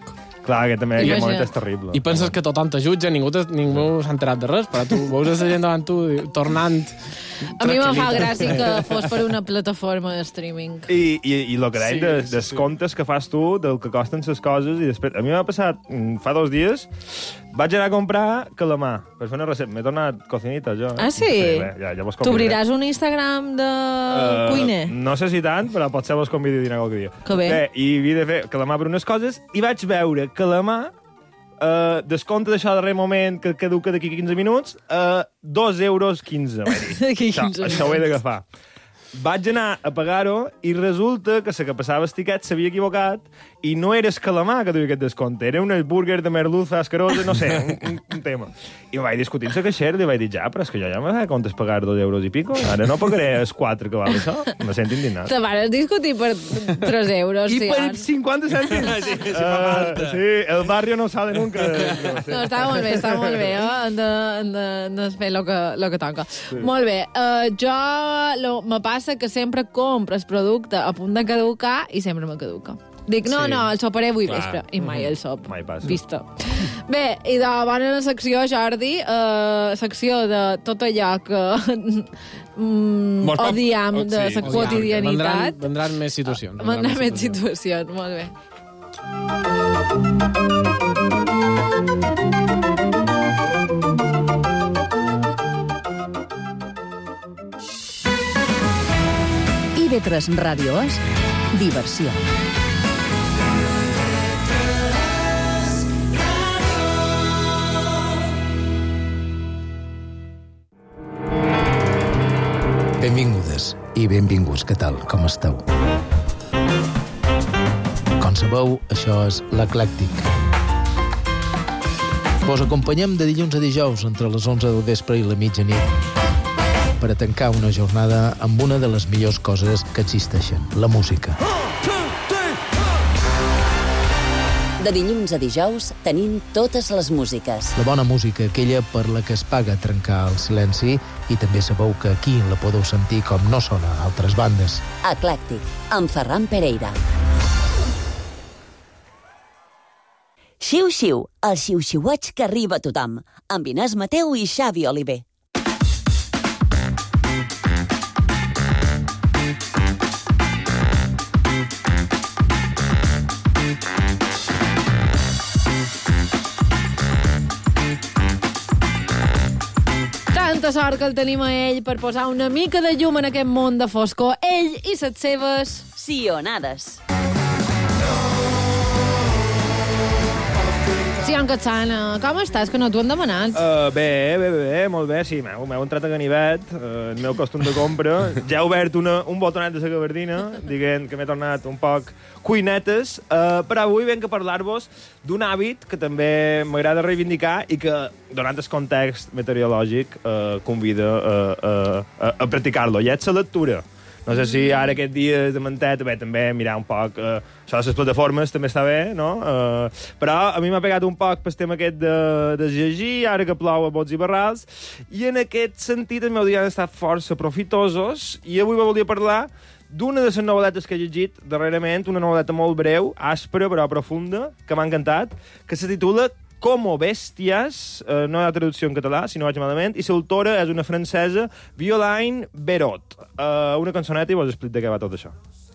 Clar, aquest també, aquest moment és Imagina't. terrible. I penses que tothom te jutja, ningú, te, ningú s'ha enterat de res, però tu veus la gent davant tu tornant... A mi me fa tranquil·lita. gràcia que fos per una plataforma de streaming. I, i, i el que deia Sí, sí, de, sí, dels sí. comptes que fas tu, del que costen les coses, i després... A mi m'ha passat mm, fa dos dies, vaig anar a comprar calamar per fer una recepta. M'he tornat cocinita, jo. Eh? Ah, sí? bé, ja, ja vos convidaré. T'obriràs un Instagram de Eh, cuiner? No sé si tant, però potser vos convido a dinar qualque dia. Que bé. Bé, i havia de fer calamar per unes coses, i vaig veure calamar, uh, descompte d'això darrer moment que caduca d'aquí quinze minuts, uh, dos euros quinze. D'aquí Això, quinze això ho he minuts. d'agafar. Vaig anar a pagar-ho i resulta que la que passava el tiquet s'havia equivocat i no era el calamar que duia aquest descompte, era un burger de merluza asquerosa, no sé, un, un, un tema. I vaig discutir amb la caixera i vaig dir, ja, però és que jo ja m'he de comptes pagar dos euros i pico, ara no pagaré els quatre que val això. Me sento indignat. Te vas discutir per tres euros. I sí, per ara. cinquanta cèntims. Sí, sí, fa Uh, falta. sí, el barrio no sale nunca. No, sé. No, està molt bé, està molt bé. Eh? Hem, de, hem, de, hem de fer el que, lo que toca. Sí. Molt bé. Uh, jo lo, me passa que sempre compres producte a punt de caducar i sempre me caduca. Dic, no, Sí. no, el soparé avui Clar. vespre. I mai el sop. Mai passa. Vista. Bé, i de bona la secció, Jordi, uh, secció de tot allò que mm, Molt poc- odiem de sí, la quotidianitat. Vendran, vendran més situacions. Vendrà més situacions, molt bé. I ve tres Ràdio és diversió. Benvingudes i benvinguts, què tal, com esteu? Com sabeu, això és l'Eclèctic. Vos acompanyem de dilluns a dijous entre les onze del vespre i la mitjanit per a tancar una jornada amb una de les millors coses que existeixen, la música. De dilluns a dijous tenim totes les músiques. La bona música, aquella per la que es paga trencar el silenci, i també sabeu que aquí la podeu sentir com no sona a altres bandes. Eclèctic, amb Ferran Pereira. Xiu-xiu, el xiu-xiueig que arriba a tothom, amb Inés Mateu i Xavi Oliver. Tanta sort que el tenim a ell per posar una mica de llum en aquest món de foscor. Ell i les seves... Sionades. Sion Catsana, com estàs? Que no t'ho han demanat. Uh, bé, bé, bé, molt bé, sí, m'heu m'heu entrat a ganivet, uh, el meu costum de compra. Ja he obert una, un botonet de la gabardina, dient que m'he tornat un poc cuinetes, uh, però avui venc a parlar-vos d'un hàbit que també m'agrada reivindicar i que, donant el context meteorològic, uh, convida a, a, a, a practicar-lo, i és la lectura. No sé si ara aquest dia de mentet, bé, també mirar un poc... Eh, això de les plataformes també està bé, no? Eh, però a mi m'ha pegat un poc pel tema aquest de, de llegir, ara que plou a bots i barrals, i en aquest sentit els meus dies han estat força profitosos, i avui volia parlar d'una de les novel·letes que he llegit darrerament, una novel·leta molt breu, àspera però profunda, que m'ha encantat, que se titula Como Bèsties, eh, no hi ha traducció en català, si no vaig malament, i l'autora és una francesa, Violaine Berot. Eh, una cançoneta i vos explico de què va tot això.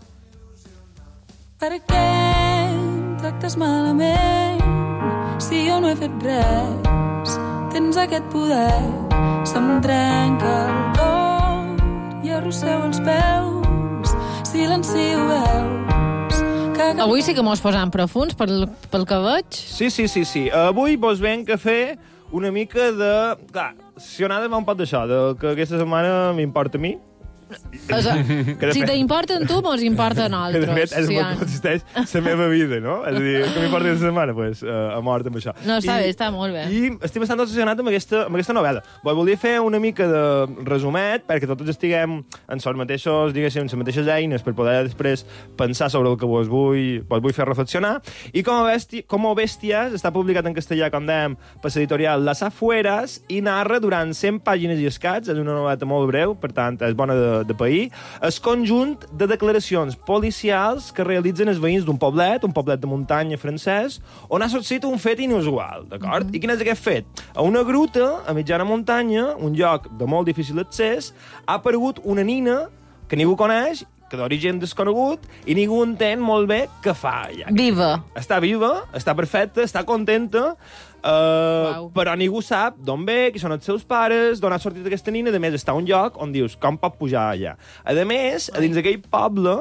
Per què em tractes malament si jo no he fet res? Tens aquest poder, se'm trenca el cor i arrossego els peus, silencio veus. Avui sí que mos posam profuns pel, pel que veig. Sí, sí, sí, sí. Avui vos venc a fer una mica de... Clar, sionada va un poc d'això, de que aquesta setmana m'importa a mi. O sigui, si t'importa en tu, mos importa a nosaltres. Que de fet és sí, el que consisteix la meva vida, no? És a dir, que m'importa aquesta setmana, doncs, pues, uh, a mort amb això. No, està I, bé, està molt bé. I estic bastant obsessionat amb aquesta, amb aquesta novel·la. Vos volia fer una mica de resumet, perquè tots estiguem en els mateixos, diguéssim, les mateixes eines per poder després pensar sobre el que vos vull, vos vull fer reflexionar. I com a, bèstia, com a Bèsties està publicat en castellà, com dèiem, per l'editorial Las Afueras, i narra durant cent pàgines i escats, és una novel·la molt breu, per tant, és bona de, de país, el conjunt de declaracions policials que realitzen els veïns d'un poblet, un poblet de muntanya francès, on ha sorgit un fet inusual, d'acord? Mm-hmm. I quin és aquest fet? A una gruta, a mitjana muntanya, un lloc de molt difícil accés, ha aparegut una nina que ningú coneix, que d'origen desconegut, i ningú entén molt bé què fa allà. Viva. Està viva, està perfecta, està contenta, uh, però ningú sap d'on ve, qui són els seus pares, d'on ha sortit aquesta nina, a més està a un lloc on dius, com pot pujar allà? A més, a dins d'aquell poble,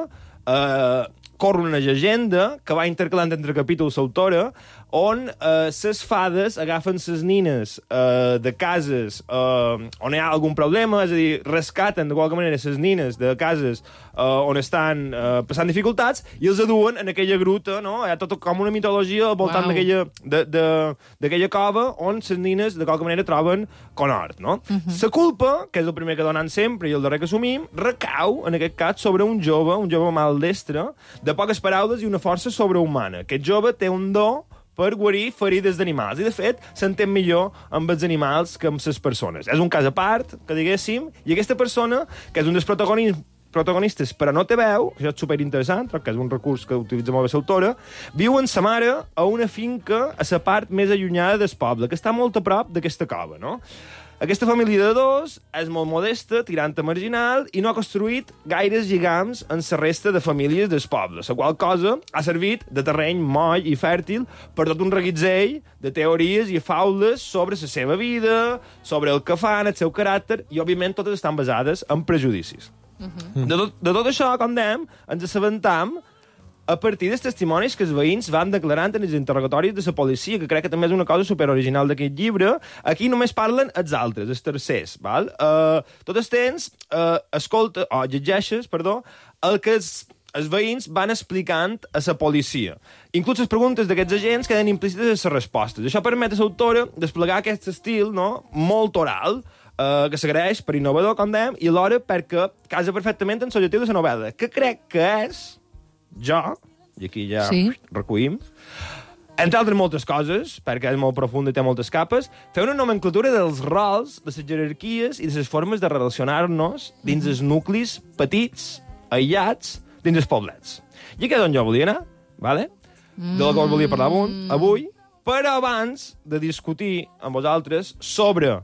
uh, corre una llegenda que va intercalant entre capítols l'autora, on eh, ses fades agafen ses nines eh, de cases eh, on hi ha algun problema, és a dir, rescaten de qualque manera ses nines de cases eh, on estan eh, passant dificultats i els aduen en aquella gruta, no? Hi ha tot com una mitologia al voltant d'aquella de, de, d'aquella cova on ses nines de qualque manera troben conhort, no? La uh-huh. culpa, que és el primer que donen sempre i el darrer que assumim, recau, en aquest cas, sobre un jove, un jove maldestre, de poques paraules i una força sobrehumana. Aquest jove té un do per guarir ferides d'animals. I, de fet, s'entén millor amb els animals que amb les persones. És un cas a part, que diguéssim, i aquesta persona, que és un dels protagonistes, protagonistes però no té veu, això és superinteressant, que és un recurs que utilitza molt bé l'autora, viu amb sa mare a una finca a la part més allunyada del poble, que està molt a prop d'aquesta cova, no? Aquesta família de dos és molt modesta, tirant a marginal, i no ha construït gaires lligams en la resta de famílies del poble, la qual cosa ha servit de terreny moll i fèrtil per tot un reguitzell de teories i faules sobre la seva vida, sobre el que fan, el seu caràcter, i, òbviament, totes estan basades en prejudicis. Uh-huh. De, tot, de tot això, com dèiem, ens assabentam a partir dels testimonis que els veïns van declarant en els interrogatoris de la policia, que crec que també és una cosa superoriginal d'aquest llibre. Aquí només parlen els altres, els tercers, val? Uh, tot el temps uh, escolta, o llegeixes, perdó, el que els, els veïns van explicant a la policia. Inclús les preguntes d'aquests agents queden implícites en les respostes. Això permet a l'autora desplegar aquest estil, no?, molt oral, Uh, que s'agraeix per innovador, com dèiem, i alhora perquè casa perfectament en l'objectiu de la novel·la, que crec que és jo, i aquí ja sí. recollim, entre altres moltes coses, perquè és molt profunda i té moltes capes, fer una nomenclatura dels rols, de les jerarquies i de les formes de relacionar-nos dins els nuclis petits, aïllats, dins els poblets. I aquí és on jo volia anar, vale? de la qual volia parlar avui, però abans de discutir amb vosaltres sobre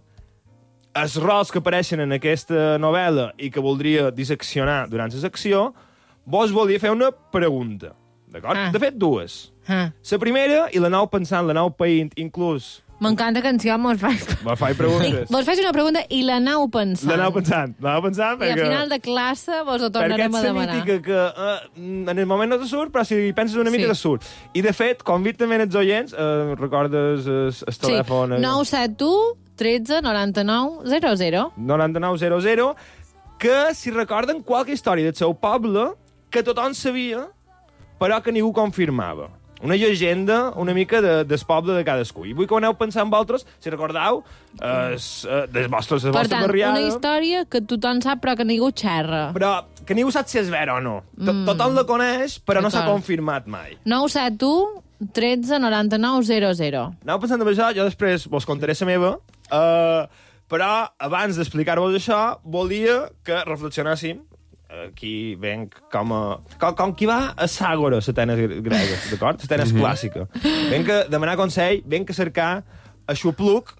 els rols que apareixen en aquesta novel·la i que voldria disseccionar durant la secció, vos volia fer una pregunta. D'acord? Ah. De fet, dues. Ah. La primera, i l'anau pensant, l'anau païnt, inclús... M'encanta que en si mos faig... Mos faig preguntes. Vos faig una pregunta i l'anau pensant. L'anau pensant. L'anau pensant perquè... I al final de classe vos ho tornarem a demanar. Perquè ets mítica que uh, en el moment no te surt, però si penses una mica sí. te surt. I, de fet, convido també els oients, uh, recordes el telèfon... Sí, nou set u tretze noranta-nou zero zero. noranta-nou zero zero, que si recorden qualque història del seu poble que tothom sabia, però que ningú confirmava. Una llegenda una mica de, del poble de cadascú. I vull que ho aneu pensant vosaltres, si recordeu, eh, des vostres, des per vostra tant, barriada. una història que tothom sap però que ningú xerra. Però que ningú sap si és vera o no. Mm. Tothom la coneix, però no s'ha confirmat mai. nou set u tretze noranta-nou zero zero. Aneu pensant en això, jo després vos contaré la meva, eh, però abans d'explicar-vos això, volia que reflexionàssim. Aquí venc com a... Com, com qui va a Sàgora, l'Atenes grega, d'acord? L'Atenes mm-hmm. clàssica. Venc a demanar consell, venc a cercar aixopluc.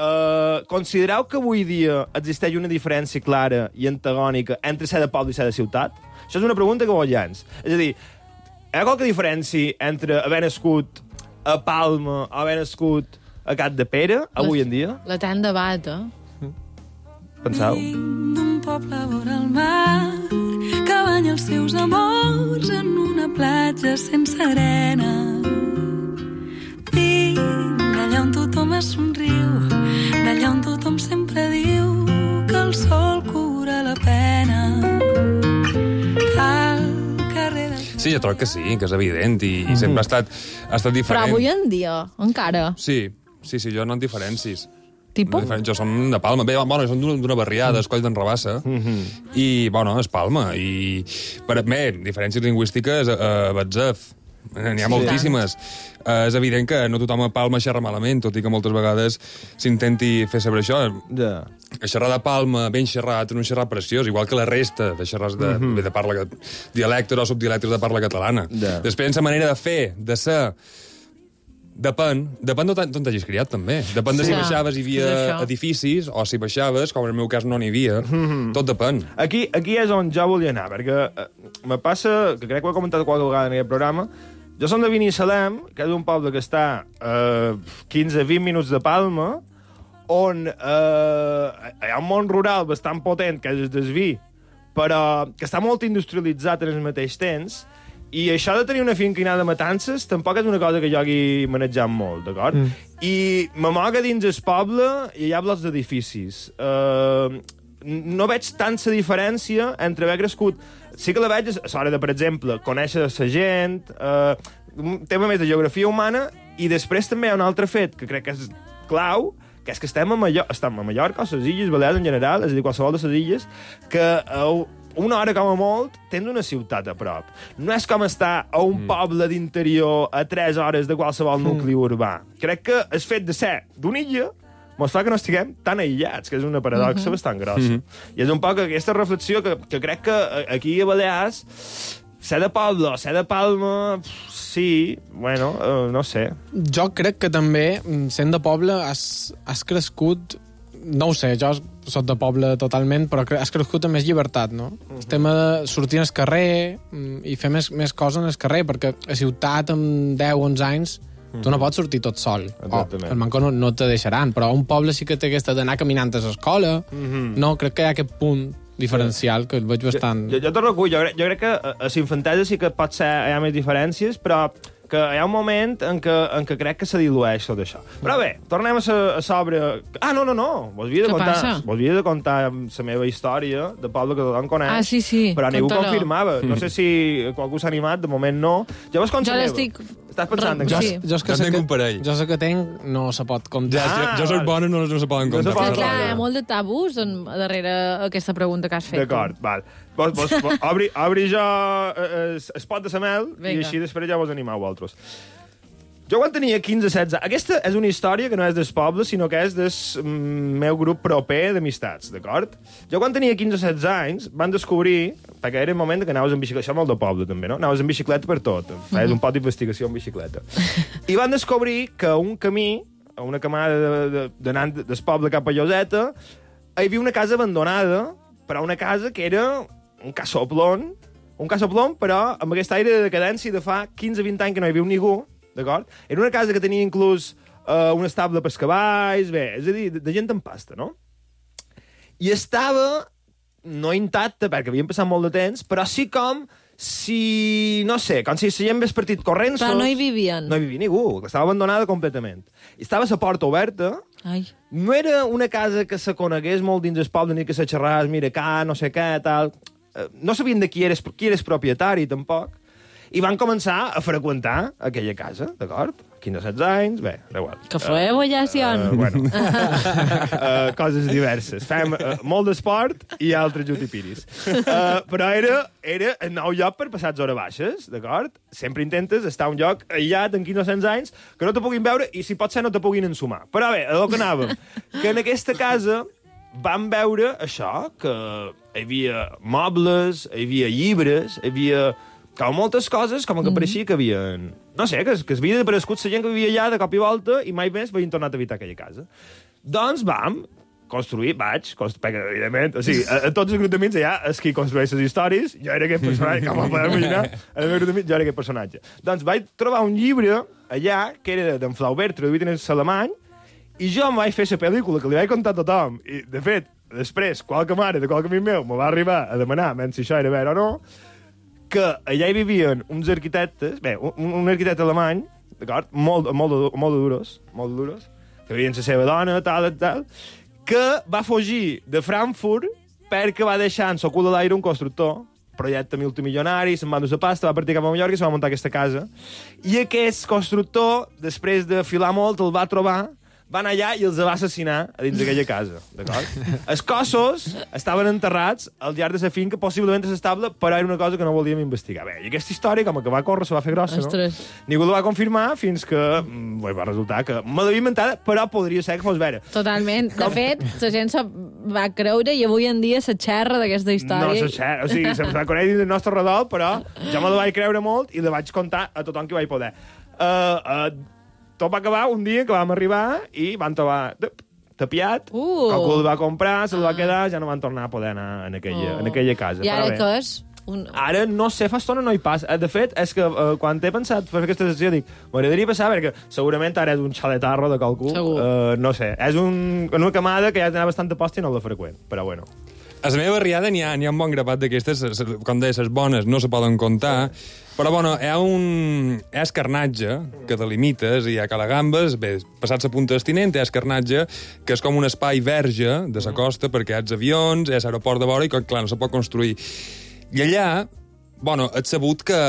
Uh, considereu que avui dia existeix una diferència clara i antagònica entre ser de poble i ser de ciutat? Això és una pregunta que vos llanç. És a dir, hi ha qualque diferència entre haver nascut a Palma o haver nascut a Cat de Pere, avui en dia? L'etern debat, eh? Penseu. Vinc d'un poble vora el mar que banya els seus amors en una platja sense arena. Vinc d'allà on tothom es somriu, d'allà on tothom sempre diu que el sol cura la pena. Al carrer del... Sí, jo trobo que sí, que és evident i, i sempre ha estat, ha estat diferent. Però avui en dia, encara. Sí, sí, sí, jo no en diferencis. Tipo? Jo som de Palma. Bé, bueno, som d'una barriada, Escoll d'en Rabassa, mm-hmm. i, bueno, és Palma. I, per a mi, diferències lingüístiques a, a Batzef. N'hi ha Sí. moltíssimes. Uh, és evident que no tothom a Palma xerra malament, tot i que moltes vegades s'intenti fer saber això. Yeah. Xerrar de Palma, ben xerrat, un xerrat preciós, igual que la resta de xerrats de, Mhm. bé, de parla dialectes o subdialectes de parla catalana. Yeah. Després, la manera de fer, de ser, depèn, depèn d'on t'hagis criat, també. Depèn de si Sí. baixaves i hi havia És això. edificis, o si baixaves, com en el meu cas no n'hi havia. Mhm. Tot depèn. Aquí, aquí és on jo volia anar, perquè eh, me passa, que crec que ho he comentat qualque vegada en aquest programa, jo som de Binissalem, que és un poble que està a eh, quinze a vint minuts de Palma, on eh, hi ha un món rural bastant potent, que és el desví, però que està molt industrialitzat en el mateix temps, i això de tenir una finquina de matances tampoc és una cosa que jo hagi manejat molt, d'acord? Mm. I me moga dins el poble i hi ha blocs d'edificis. Uh, no veig tanta diferència entre haver crescut... Sí que la veig a l'hora de, per exemple, conèixer la gent, uh, un tema més de geografia humana, i després també hi ha un altre fet que crec que és clau, que és que estem a, Mallorca, estem a Mallorca, o a les Illes Balears en general, és a dir, qualsevol de les illes, que uh, una hora com a molt tens una ciutat a prop. No és com estar a un mm. poble d'interior a tres hores de qualsevol nucli mm. urbà. Crec que el fet de ser d'una illa mos fa que no estiguem tan aïllats, que és una paradoxa mm-hmm. bastant grossa. Mm-hmm. I és un poc aquesta reflexió que, que crec que aquí a Balears ser de poble o ser de Palma, sí, bueno, uh, no sé. Jo crec que també, sent de poble, has, has crescut... No ho sé, jo soc de poble totalment, però has crescut amb més llibertat, no? Uh-huh. El tema de sortir al carrer i fer més, més coses al carrer, perquè a ciutat amb deu onze anys uh-huh. tu no pots sortir tot sol. Exactament. O, el manco no, no te deixaran, però a un poble sí que té aquesta d'anar caminant a l'escola. Uh-huh. No, crec que hi ha aquest punt diferencial que el veig bastant... Jo, jo, jo t'ho recull, jo, jo crec que a, a l'infantesa sí que pot ser, hi ha més diferències, però que hi ha un moment en què, en què crec que se dilueix tot això. Però bé, tornem a, a sobre... Ah, no, no, no, vos havia de Què contar, passa? vos havia de contar la meva història de poble que tothom coneix. Ah, sí, sí, Però ningú conta-lo. confirmava. No sé si qualcú s'ha animat, de moment no. Llavors, com Jo la meva? l'estic... Estàs pensant en Jo, què? jo, és que Jo sé tinc que, un parell. jo sé que tenc, no se pot comptar. Ja, Ah, jo, jo soc vale. bona, no, no se poden No se comptar. poden per Clar, favor. hi ha molt de tabús en, darrere aquesta pregunta que has fet. D'acord, val. Vos, vos, vos, obri, obri jo eh, es, es pot de la mel i Vinga. així després ja vos animeu vosaltres. Jo quan tenia quinze setze... Aquesta és una història que no és del poble, sinó que és del mm, meu grup proper d'amistats, d'acord? Jo quan tenia quinze setze anys van descobrir, perquè era el moment que anaves en bicicleta, això molt de poble també, no? Anaves en bicicleta per tot, feies un pot d'investigació en bicicleta. I van descobrir que un camí, una camada de- de- d'anant del poble cap a Lloseta, hi havia una casa abandonada, però una casa que era un casoplon, un casoplon, però amb aquest aire de decadència de fa quinze vint anys que no hi viu ningú, d'acord? Era una casa que tenia inclús uh, un estable pels cavalls, bé, és a dir, de, de gent amb pasta, no? I estava no intacta, perquè havien passat molt de temps, però sí com si, no sé, com si la gent hagués partit corrents. Però no hi vivien. No hi vivia ningú, estava abandonada completament. I estava la porta oberta, Ai. no era una casa que se conegués molt dins el poble ni que se xerràs, mira, cá, no sé què, tal. Eh, No sabien de qui eres, qui eres propietari, tampoc. I van començar a freqüentar aquella casa, d'acord? quinze setze anys, bé, era igual. Que feu, ja, si on? Uh, bueno, uh, coses diverses. Fem uh, molt d'esport i altres jutipiris. Uh, però era, era el nou lloc per passar les hores baixes, d'acord? Sempre intentes estar a un lloc aïllat en quinze o setze anys que no te puguin veure i, si pot ser, no te puguin ensumar. Però bé, a lo que anàvem, que en aquesta casa vam veure això, que hi havia mobles, hi havia llibres, hi havia com moltes coses, com que pareixia que havien... No sé, que, que es havia desaparegut la gent que vivia allà de cop i volta i mai més havien tornat a habitar aquella casa. Doncs vam construir, vaig, construir, perquè, evidentment, o sigui, a, a tots els grups d'amics allà és qui construeix les històries, jo era aquest personatge, com ho podeu imaginar, a meu grup d'amics jo era aquest personatge. Doncs vaig trobar un llibre allà, que era d'en Flaubert, traduït en alemany, i jo em vaig fer la pel·lícula, que li vaig contar a tothom, i, de fet, després, qualque mare de qualque amic meu me va arribar a demanar, menys si això era vera o no, que allà hi vivien uns arquitectes, bé, un, un arquitecte alemany, d'acord, molt, molt, de, molt de duros, molt de duros, que vivien la seva dona, tal, tal, que va fugir de Frankfurt perquè va deixar en el cul de l'aire un constructor, projecte multimilionari, se'n va endur la pasta, va partir cap a Mallorca i se va muntar aquesta casa. I aquest constructor, després de filar molt, el va trobar va anar allà i els va assassinar a dins d'aquella casa, d'acord? Els cossos estaven enterrats al llarg de la finca, possiblement a l'estable, però era una cosa que no volíem investigar. Bé, i aquesta història, com que va córrer, se va fer grossa, Ostres. no? Ningú la va confirmar fins que mm, bé, va resultar que me l'havia inventada, però podria ser que fos vera. Totalment. De fet, la gent se va creure i avui en dia se xerra d'aquesta història. No, se xerra, o sigui, se'm va conèixer dins del nostre redol, però jo me la vaig creure molt i la vaig contar a tothom que vaig poder. Uh, uh, tot va acabar un dia que vam arribar i van trobar tapiat, uh. qualcú el va comprar, se'l va quedar, ja no van tornar a poder anar en aquella, oh. en aquella casa. I ara què és? Un... Ara no sé, fa estona no hi passa. De fet, és que uh, quan he pensat fer aquesta sessió dic, m'agradaria passar perquè segurament ara és un xaletarro de qualcú. Uh, no sé, és un, una camada que ja tenia bastant posta i no la freqüent, però bueno. A la meva barriada n'hi ha, ha un bon grapat d'aquestes, com deia, les bones no se poden contar, però, bueno, hi ha un hi ha escarnatge que delimites i hi ha Calagambes, bé, passat la punta destinent, hi ha escarnatge, que és com un espai verge de la costa perquè hi ha els avions, hi ha l'aeroport de vora i, clar, no se pot construir. I allà, bueno, et sabut que...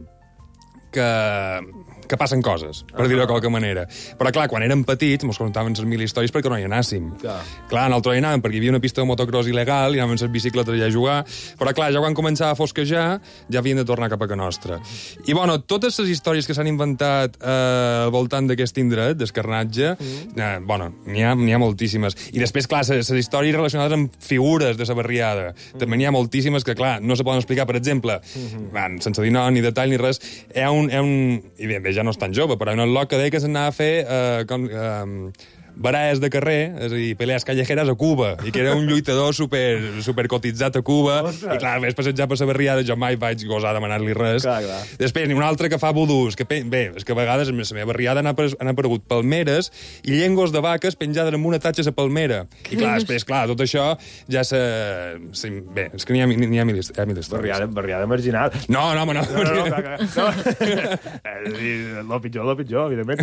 que que passen coses, per dir-ho de qualque manera. Però, clar, quan érem petits, ens contaven les mil històries perquè no hi anàssim. Clar, clar nosaltres hi anàvem perquè hi havia una pista de motocross il·legal i anàvem amb les bicicletes allà a jugar, però, clar, ja quan començava a fosquejar, ja havien de tornar cap a Can Nostra. I, bueno, totes les històries que s'han inventat eh, al voltant d'aquest indret, d'escarnatge, mm. eh, bueno, n'hi ha, n'hi ha moltíssimes. I després, clar, les històries relacionades amb figures de la barriada. Mm. També n'hi ha moltíssimes que, clar, no se poden explicar. Per exemple, mm-hmm. van, sense dir no, ni detall ni res, hi ha un... Hi ha un i bé, bé, ja no és tan jove, però hi ha un loc que deia que s'anava a fer eh, com, eh, baralles de carrer, és a dir, pelees callejeres a Cuba, i que era un lluitador super, super cotitzat a Cuba, Ostres. I clar, més passejar per la barriada, jo mai vaig gosar demanar-li res. Clar, clar. Després, n'hi ha un altre que fa vudús, que, bé, és que a vegades en la meva barriada han, apar han aparegut palmeres i llengües de vaques penjades amb una tatxa a la palmera. I clar, després, clar, tot això ja se... se bé, és que n'hi ha, ha, ha mil històries. Barriada, barriada marginal. No, no, home, no. No, no, no, no. Lo pitjor, lo pitjor, evidentment.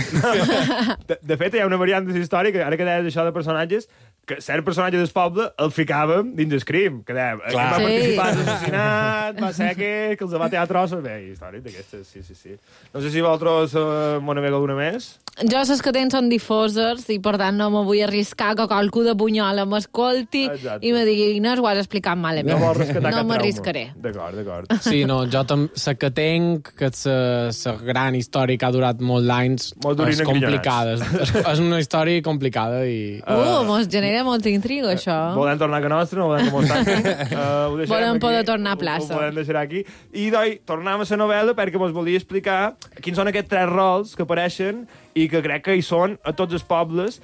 De, de fet, hi ha una variant de la història que ara que deies això de personatges, que cert personatge del poble el ficàvem dins del crim, que dèiem, aquí va Sí. participar en l'assassinat, va ser que, que els va tirar trossos, bé, històries d'aquestes, sí, sí, sí. No sé si vosaltres uh, m'ho navega alguna més? Jo les que tens són difoses i, per tant, no me vull arriscar que qualcú de Bunyola m'escolti i me digui, Inés, ho has explicat malament. No vols rescatar No cap m'arriscaré. trauma. D'acord, d'acord. Sí, no, jo la que tenc, que és la gran història que ha durat molt d'anys, és complicada. És, és una història complicada i... Uh, mos genera molta intriga, això. Volem tornar a Can Nostra, no volem que mos tanquin. Uh, Volem poder tornar a plaça. Ho podem deixar aquí. I, doi, tornem a la novel·la perquè vos volia explicar quins són aquests tres rols que apareixen i que crec que hi són a tots els pobles.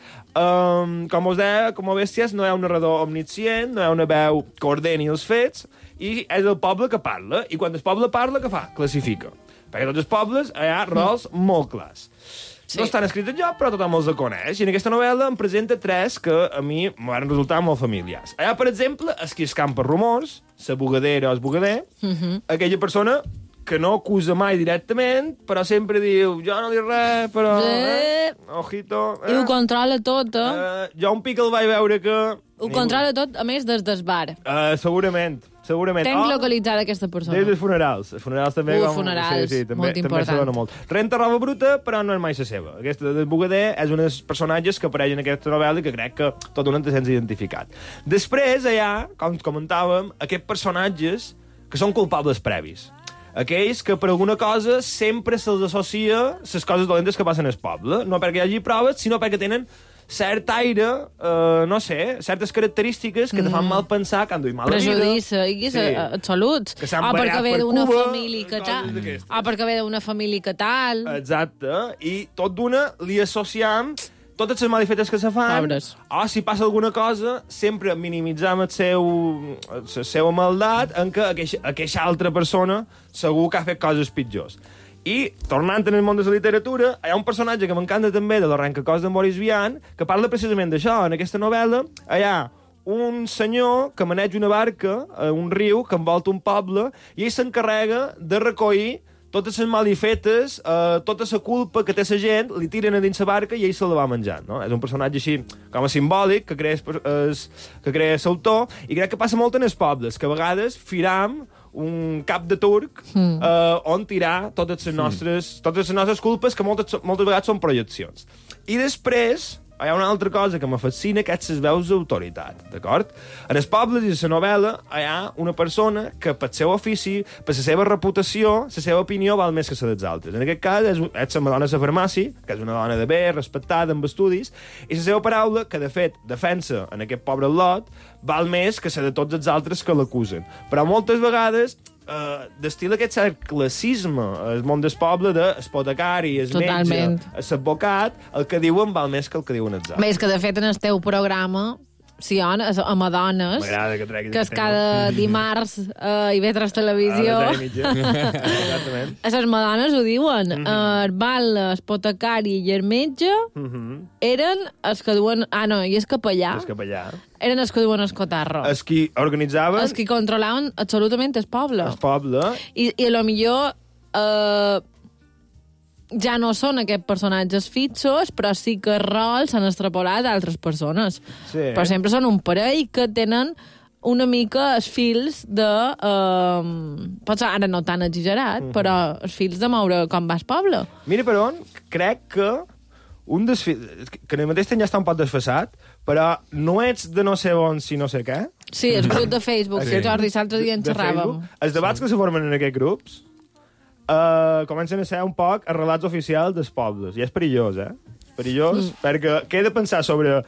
Um, com us deia, com a bèsties, no hi ha un narrador omniscient, no hi ha una veu que ordeni els fets, i és el poble que parla. I quan el poble parla, què fa? Classifica. Perquè a tots els pobles hi ha rols mm. molt clars. Sí. No estan escrits en lloc, però tothom els coneix. I en aquesta novel·la em presenta tres que a mi m'han resultat molt familiars. Allà, per exemple, el qui escampa rumors, la bugadera o el bugader, uh -huh. aquella persona que no acusa mai directament, però sempre diu, jo no dic res, però... Eh, ojito... Eh. I ho controla tot, eh? eh jo un pic el vaig veure que... Ho controla tot, a més, des del bar. Uh, segurament, segurament. Tenc oh, localitzada aquesta persona. Des dels funerals. Els funerals també... Uh, com... funerals, sí, sí, també, molt també important. se dona molt. Renta roba bruta, però no és mai la seva. Aquesta de Bugader és un dels personatges que apareixen en aquesta novel·la i que crec que tot un te sents identificat. Després, hi ha, com comentàvem, aquests personatges que són culpables previs. Aquells que per alguna cosa sempre se'ls associa les coses dolentes que passen al poble. No perquè hi hagi proves, sinó perquè tenen cert aire, uh, no sé, certes característiques que te fan mal pensar que han duit mala vida. Prejudicis sí. absoluts. Que s'han o perquè barallat ve per d'una Cuba, família que tal. O perquè ve d'una família que tal. Exacte. I tot d'una li associam totes les malifetes que se fan, Pobres. o si passa alguna cosa, sempre minimitzam el seu, la seva maldat en que aqueixa, aqueixa altra persona segur que ha fet coses pitjors. I, tornant en el món de la literatura, hi ha un personatge que m'encanta també, de l'Arrencacòs d'en Boris Vian, que parla precisament d'això. En aquesta novel·la hi ha un senyor que maneja una barca a un riu que envolta un poble i ell s'encarrega de recollir totes les malifetes, eh, tota la culpa que té la gent, li tiren a dins la barca i ell se la va menjant, no? És un personatge així com a simbòlic que crea, es, que crea l'autor, i crec que passa molt en els pobles, que a vegades firam un cap de turc mm. eh, on tirar totes les nostres, mm. totes les nostres culpes, que moltes, moltes vegades són projeccions. I després, hi ha una altra cosa que me fascina, que és les veus d'autoritat, d'acord? En els pobles i la novel·la hi ha una persona que pel seu ofici, per la seva reputació, la seva opinió val més que la dels altres. En aquest cas és, és la Madonna de la farmàcia, que és una dona de bé, respectada, amb estudis, i la seva paraula, que de fet defensa en aquest pobre lot, val més que la de tots els altres que l'acusen. Però moltes vegades Uh, d'estil aquest cert classisme el món del poble d'espotecari, el metge, l'advocat, el que diuen val més que el que diuen els altres. Bé, és que de fet en el teu programa Sion, a Madones, que, que és cada dimarts uh, i vetres televisió. A Exactament. A les Madones ho diuen. Mm -hmm. uh, el bal, l'espotecari i el metge mm -hmm. eren els que duen... Ah, no, i el capellà. El capellà. Eren els que duen el cotarro. Els qui organitzaven... Els qui controlaven absolutament el poble. El poble. I, i a lo millor... Uh, ja no són aquests personatges fixos, però sí que els rols s'han extrapolat a altres persones. Sí. Per exemple, són un parell que tenen una mica els fils de... Uh, potser ara no tan exagerat, uh -huh. però els fils de moure com va el poble. Mira per on, crec que un dels fils... que en el mateix temps ja està un poc desfasat, però no ets de no sé on si no sé què. Sí, el grup de Facebook, sí. Jordi, l'altre dia en xerràvem. Els debats que se formen en aquests grups Uh, comencen a ser un poc els relats oficials dels pobles. I és perillós, eh? Perillós, mm. perquè què he de pensar sobre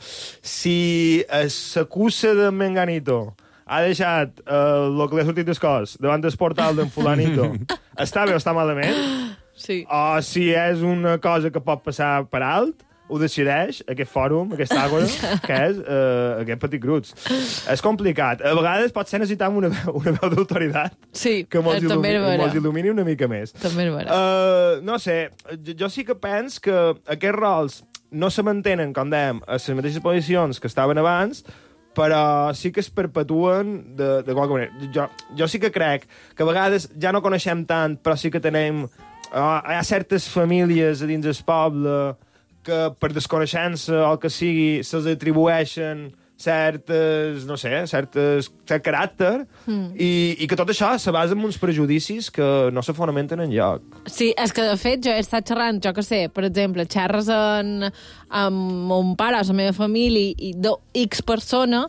si s'acusa de Menganito ha deixat el uh, que li ha sortit del cos davant del portal d'en Fulanito està bé o està malament? Sí. O si és una cosa que pot passar per alt, ho decideix aquest fòrum, aquesta àgora, que és uh, aquest petit gruts. És complicat. A vegades potser necessitam una veu, una veu d'autoritat sí, que mos il·lumini, mos il·lumini una mica més. També és vera. Uh, no sé, jo, jo sí que pens que aquests rols no se mantenen, com dèiem, a les mateixes posicions que estaven abans, però sí que es perpetuen de, de qualque manera. Jo, jo sí que crec que a vegades ja no coneixem tant, però sí que tenim... Uh, hi ha certes famílies a dins del poble que per desconeixença o el que sigui se'ls atribueixen certes, no sé, certes, cert caràcter mm. i, i que tot això se basa en uns prejudicis que no se fonamenten en lloc. Sí, és que de fet jo he estat xerrant, jo que sé, per exemple, xerres en, amb mon pare o la meva família i do, X persona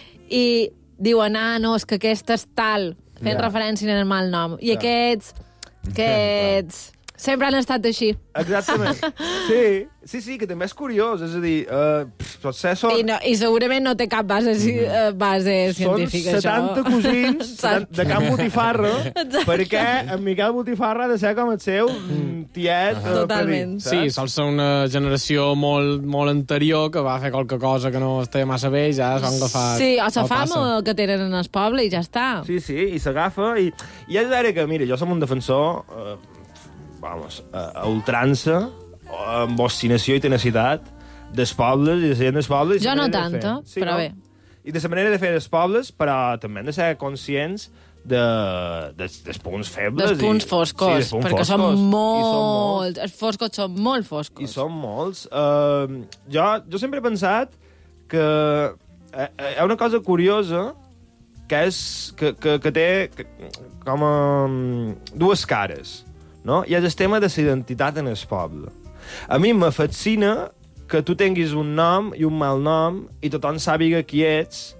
i diuen, ah, no, és que aquest és tal, fent yeah. referència en el mal nom. I yeah. aquests, aquests... Sempre han estat així. Exactament. Sí, sí, sí, que també és curiós. És a dir, uh, potser són... I, no, I segurament no té cap base, uh, base científica, això. Són setanta cosins de Can Botifarra, perquè en Miquel Botifarra ha de ser com el seu tiet. Uh, Totalment. Predit, sí, sol ser una generació molt, molt anterior que va fer qualque cosa que no estigui massa bé i ja s'han agafat... Sí, o la fama que tenen en el poble i ja està. Sí, sí, i s'agafa. I, I és vera que, mira, jo som un defensor... Uh, vamos, a ultrança, amb obstinació i tenacitat dels pobles i de ser dels pobles. Jo no tant, sí, però no? bé. I de la manera de fer dels pobles, però també hem de ser conscients de, de, dels punts febles. Dels punts i, foscos, sí, punts perquè foscos, són, molts, són molts. Els foscos són molt foscos. I són molts. Uh, jo, jo sempre he pensat que hi ha una cosa curiosa que, és, que, que, que té com a, um, dues cares. No? I és el tema de la identitat en el poble. A mi me fascina que tu tinguis un nom i un mal nom i tothom sàpiga qui ets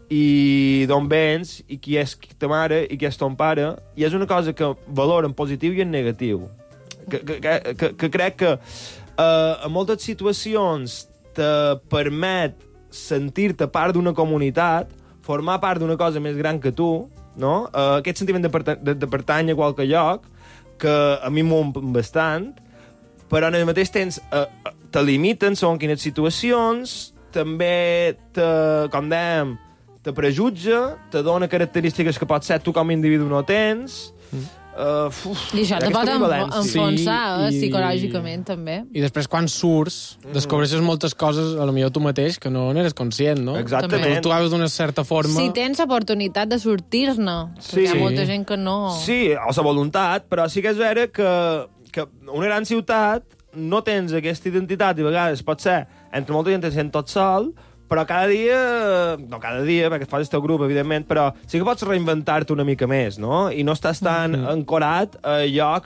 i d'on vens i qui és ta mare i qui és ton pare, i és una cosa que valora en positiu i en negatiu. Que, que, que, que crec que uh, en moltes situacions te permet sentir-te part d'una comunitat, formar part d'una cosa més gran que tu, no? Uh, aquest sentiment de, de, de pertany a qualque lloc, que a mi m'omple bastant, però en el mateix temps eh, te limiten segons quines situacions, també, te, com dèiem, te prejutja, te dona característiques que pot ser tu com a individu no tens... Mm. Uh, uf, I això te pot enfonsar, sí, eh, psicològicament, també. I després, quan surts, mm. descobreixes moltes coses, a lo millor tu mateix, que no n'eres conscient, no? Exactament. Tu haves d'una certa forma... Si tens oportunitat de sortir-ne, sí. Hi ha molta gent que no... Sí, o la voluntat, però sí que és vera que, que una gran ciutat no tens aquesta identitat, i a vegades pot ser, entre molta gent te sent tot sol, però cada dia, no cada dia, perquè fas el teu grup, evidentment, però sí que pots reinventar-te una mica més, no? I no estàs tan mm -hmm. ancorat a allò que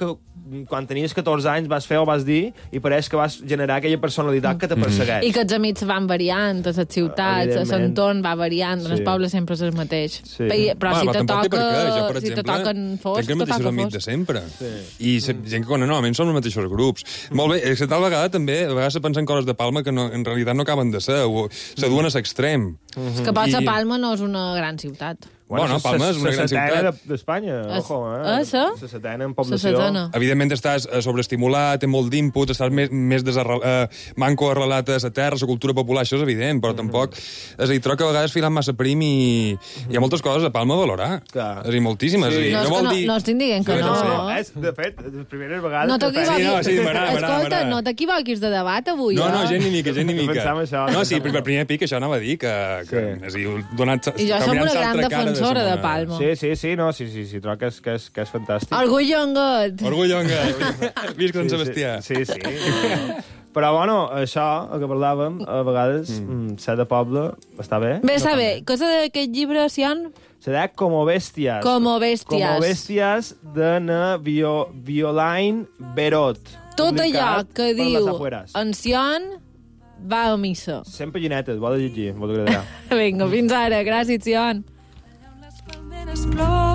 quan tenies catorze anys vas fer o vas dir i pareix que vas generar aquella personalitat que te persegueix. I que els amics van variant, a les ciutats, a l'entorn va variant, en Sí. el poble sempre és el mateix. Sí. Però, però Va, si va, te tampoc té toca, per què. Jo, per si te exemple, toquen fosc, tenc te els mateixos toca amics de fosc. sempre. I se- gent que normalment són els mateixos grups. Molt bé, és que tal vegada també, a vegades se pensen coses de Palma que no, en realitat no acaben de ser, o se duen a l'extrem. És que potser I- Palma no és una gran ciutat. Bueno, Palma és una gran ciutat. La setena d'Espanya, Es- ojo, eh? Ah, sí? La setena en població. La setena. Evidentment estàs eh, sobreestimulat, té molt d'input, estàs més, més desarrel, eh, manco arrelat a la terra, la cultura popular, això és evident, però tampoc... És a dir, trobo que a vegades filant massa prim i hi ha moltes coses a Palma a valorar. Clar. És a dir, moltíssimes. Sí. És a dir, No, no, és que vol no, dir... no estic dient que Sí, no. no sé. No, és, de fet, les primeres vegades... No que t'equivoquis. Sí, no, sí, m'agrada, m'agrada, Escolta, m'agrada. no t'equivoquis de debat avui, No, no, eh? gent ni mica, gent ni mica. Pensava això, no, sí, pensava per primer pic això anava a dir que... que és a dir, donat, I jo som caminant una gran l'altra cara defensora de Simona. Palma. Sí, sí, sí, no, sí, sí, sí, trobo que és, que és, que és fantàstic. Orgull Llongot. Orgull Llongot. Visca en Sebastià. Sí, sí. sí. No. Però, bueno, això, el que parlàvem, a vegades, mm. ser de poble està bé. Bé, no saber, cosa d'aquest llibre, Sion? Serà Como Bèsties. Como Bèsties. Como Bèsties de na Bio, Violaine Berot. Tot publicat allò que per diu Les Afueras. en Sion va a missa. cent paginetes, ho ha de llegir, m'ho agradarà. Vinga, fins ara. Gràcies, Sion. palmeres flors